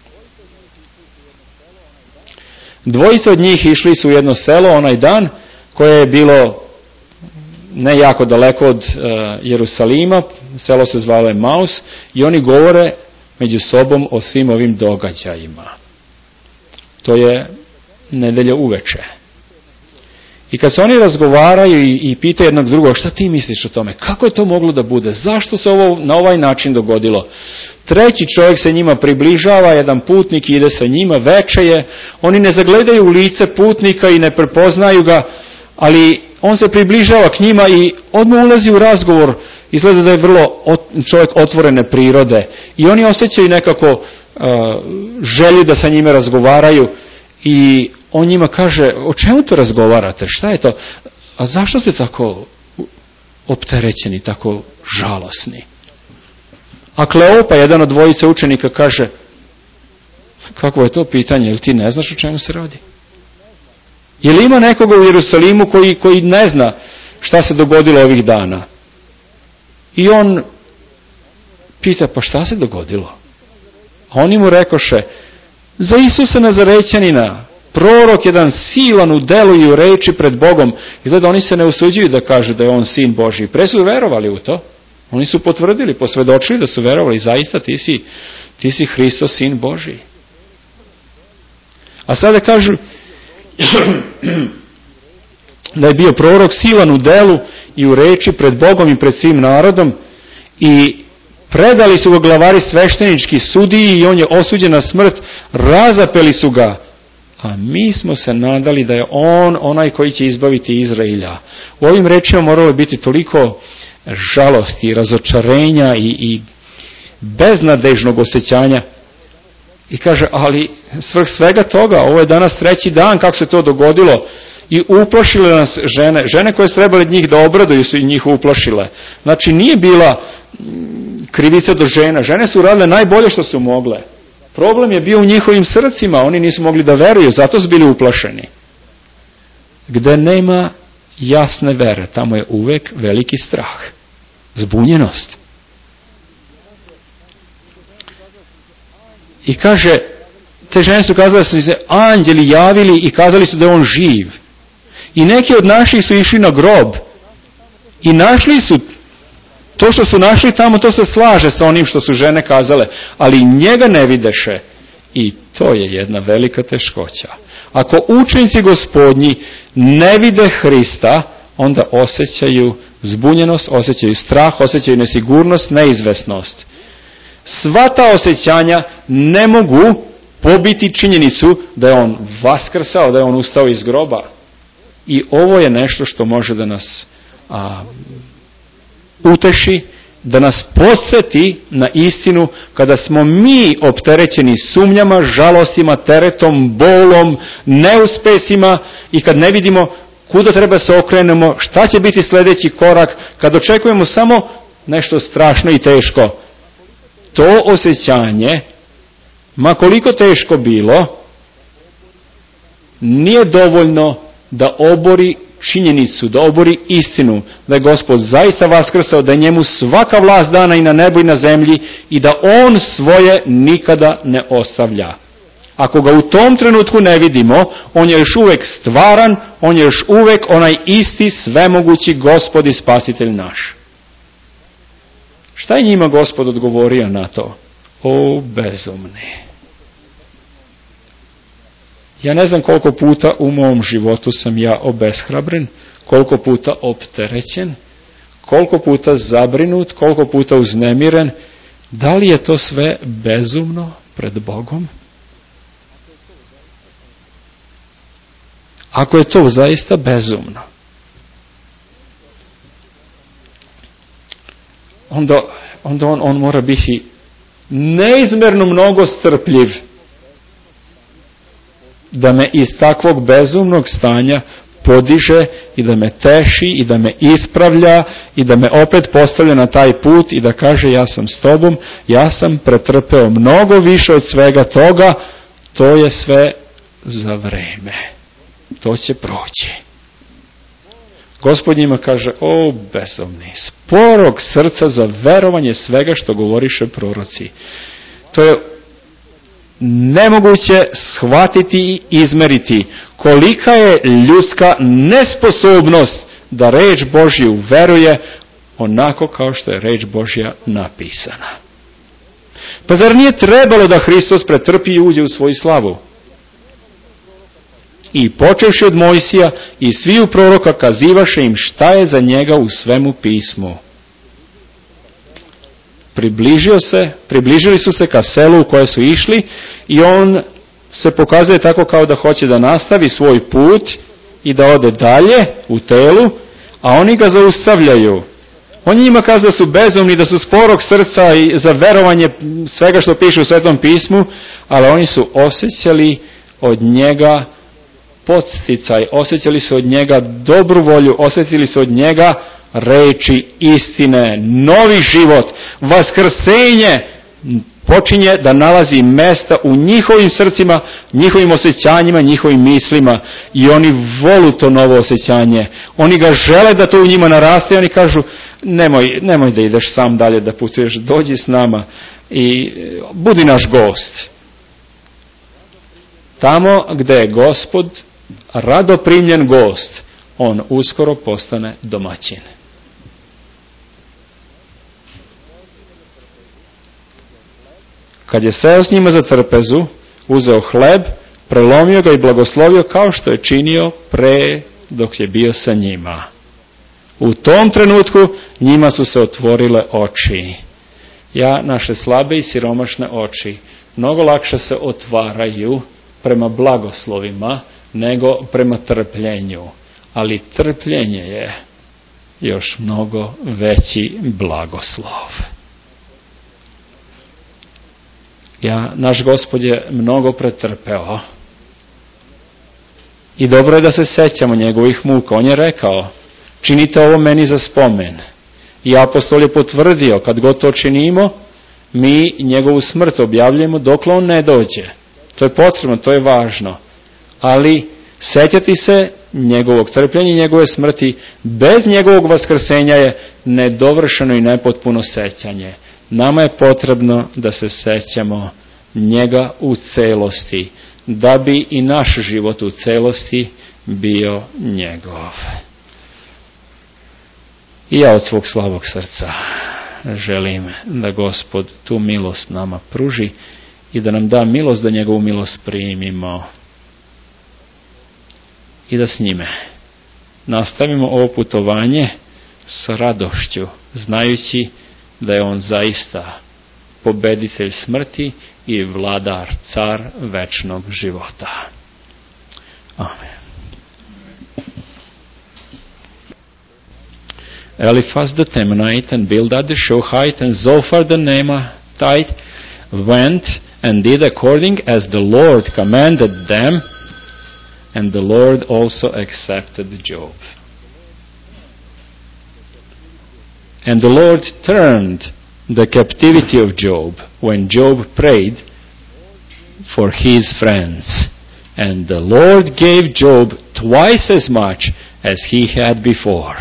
Dvojica od njih išli su u jedno selo onaj dan koje je bilo ne jako daleko od uh, Jerusalima, selo se zvalo Emaus, i oni govore među sobom o svim ovim događajima. To je nedelja uveče. I kad se oni razgovaraju i, i pitaju jednog drugog, šta ti misliš o tome? Kako je to moglo da bude? Zašto se ovo na ovaj način dogodilo? Treći čovjek se njima približava, jedan putnik ide sa njima, veče je, oni ne zagledaju u lice putnika i ne prepoznaju ga, ali on se približava k njima i odmah ulazi u razgovor. Izgleda da je vrlo čovjek otvorene prirode i oni osjećaju nekako uh, želju da sa njime razgovaraju i on njima kaže, o čemu to razgovarate, šta je to, a zašto ste tako opterećeni, tako žalosni? A Kleopa, jedan od dvojice učenika, kaže, kako je to pitanje, jel ti ne znaš o čemu se radi? Je li ima nekoga u Jerusalimu koji, koji ne zna šta se dogodilo ovih dana? I on pita, pa šta se dogodilo? A oni mu rekoše, za Isusa Nazarećanina, prorok jedan silan u delu i u reči pred Bogom. Izgleda, oni se ne usuđuju da kažu da je on sin Božji. Pre su verovali u to. Oni su potvrdili, posvedočili da su verovali, zaista ti si, ti si Hristos, sin Božji. A sada kažu da je bio prorok silan u delu i u reči pred Bogom i pred svim narodom i predali su ga glavari sveštenički sudiji i on je osuđen na smrt, razapeli su ga. A mi smo se nadali da je on onaj koji će izbaviti Izraelja. U ovim rečima moralo biti toliko žalosti, razočarenja i, i beznadežnog osjećanja. I kaže, ali svrh svega toga, ovo je danas treći dan kako se to dogodilo i uplašile nas žene. Žene koje su trebali njih da obraduju su i njih uplašile. Znači nije bila krivica do žena. Žene su radile najbolje što su mogle. Problem je bio u njihovim srcima, oni nisu mogli da veruju, zato su bili uplašeni. Gde nema jasne vere, tamo je uvek veliki strah, zbunjenost. I kaže, te žene su kazale da su se anđeli javili i kazali su da je on živ. I neki od naših su išli na grob i našli su to što su našli tamo, to se slaže sa onim što su žene kazale, ali njega ne videše. I to je jedna velika teškoća. Ako učenici Gospodnji ne vide Hrista, onda osjećaju zbunjenost, osjećaju strah, osjećaju nesigurnost, neizvesnost. Sva ta osjećanja ne mogu pobiti činjenicu da je on vaskrsao, da je on ustao iz groba. I ovo je nešto što može da nas a, uteši, da nas podsjeti na istinu kada smo mi opterećeni sumnjama, žalostima, teretom, bolom, neuspesima i kad ne vidimo kuda treba se okrenemo, šta će biti sljedeći korak, kad očekujemo samo nešto strašno i teško. To osjećanje, ma koliko teško bilo, nije dovoljno da obori činjenicu, da obori istinu, da je Gospod zaista vaskrsao, da je njemu svaka vlast dana i na nebu i na zemlji i da on svoje nikada ne ostavlja. Ako ga u tom trenutku ne vidimo, on je još uvek stvaran, on je još uvek onaj isti svemogući Gospod i Spasitelj naš. Šta je njima Gospod odgovorio na to? O bezumni! Ja ne znam koliko puta u mom životu sam ja obeshrabren, koliko puta opterećen, koliko puta zabrinut, koliko puta uznemiren. Da li je to sve bezumno pred Bogom? Ako je to zaista bezumno, onda, onda on, on mora biti neizmerno mnogo strpljiv da me iz takvog bezumnog stanja podiže i da me teši i da me ispravlja i da me opet postavlja na taj put i da kaže ja sam s tobom, ja sam pretrpeo mnogo više od svega toga, to je sve za vreme. To će proći. Gospod njima kaže, o bezumni, sporog srca za verovanje svega što govoriše proroci. To je nemoguće shvatiti i izmeriti kolika je ljudska nesposobnost da reč Božju veruje onako kao što je reč Božja napisana. Pa zar nije trebalo da Hristos pretrpi i uđe u svoju slavu? I počevši od Mojsija i sviju proroka kazivaše im šta je za njega u svemu pismu. Približio se, približili su se ka selu u koje su išli i on se pokazuje tako kao da hoće da nastavi svoj put i da ode dalje u telu, a oni ga zaustavljaju. On njima kaže da su bezumni, da su sporog srca i za verovanje svega što piše u Svetom pismu, ali oni su osjećali od njega podsticaj, osjećali su od njega dobru volju, osjetili su od njega reči istine, novi život, vaskrsenje počinje da nalazi mesta u njihovim srcima, njihovim osjećanjima, njihovim mislima i oni volu to novo osjećanje. Oni ga žele da to u njima naraste i oni kažu nemoj, nemoj da ideš sam dalje da putuješ, dođi s nama i budi naš gost. Tamo gde je Gospod rado primljen gost, on uskoro postane domaćin. Kad je seo s njima za trpezu, uzeo hleb, prelomio ga i blagoslovio kao što je činio pre dok je bio sa njima. U tom trenutku njima su se otvorile oči. Ja, naše slabe i siromašne oči, mnogo lakše se otvaraju prema blagoslovima nego prema trpljenju. Ali trpljenje je još mnogo veći blagoslov. Ja, naš Gospod je mnogo pretrpeo i dobro je da se sećamo njegovih muka. On je rekao, činite ovo meni za spomen. I apostol je potvrdio, kad god to činimo, mi njegovu smrt objavljujemo dokle on ne dođe. To je potrebno, to je važno. Ali sećati se njegovog trpljenja i njegove smrti bez njegovog vaskrsenja je nedovršeno i nepotpuno sećanje. Nama je potrebno da se sećamo njega u celosti, da bi i naš život u celosti bio njegov. I ja od svog slabog srca želim da Gospod tu milost nama pruži i da nam da milost da njegovu milost primimo i da s njime nastavimo ovo putovanje s radošću, znajući da je on zaista pobeditelj smrti i vladar, car večnog života. Amen. Eliphaz the Temanite and Bildad the Shuhite and Zophar the Naamathite went and did according as the Lord commanded them, and the Lord also accepted Job. And the Lord turned the captivity of Job when Job prayed for his friends. And the Lord gave Job twice as much as he had before.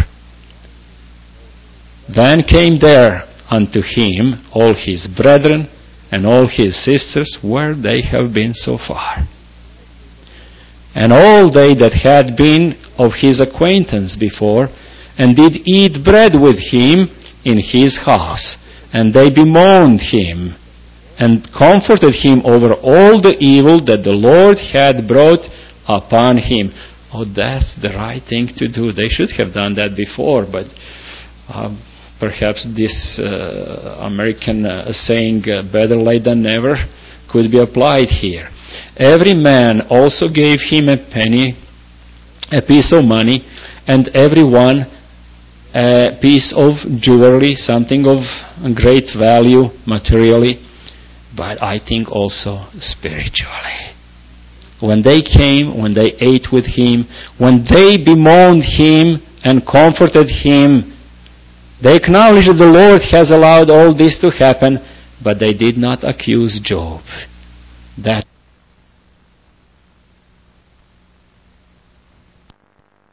Then came there unto him all his brethren and all his sisters where they have been so far. And all they that had been of his acquaintance before, and did eat bread with him in his house, and they bemoaned him, and comforted him over all the evil that the Lord had brought upon him. Oh, that's the right thing to do. They should have done that before, but uh, perhaps this uh, American uh, saying, uh, better late than never, could be applied here. Every man also gave him a penny, a piece of money, and every one a piece of jewelry, something of great value materially, but I think also spiritually. When they came, when they ate with him, when they bemoaned him and comforted him, they acknowledged that the Lord has allowed all this to happen, but they did not accuse Job. That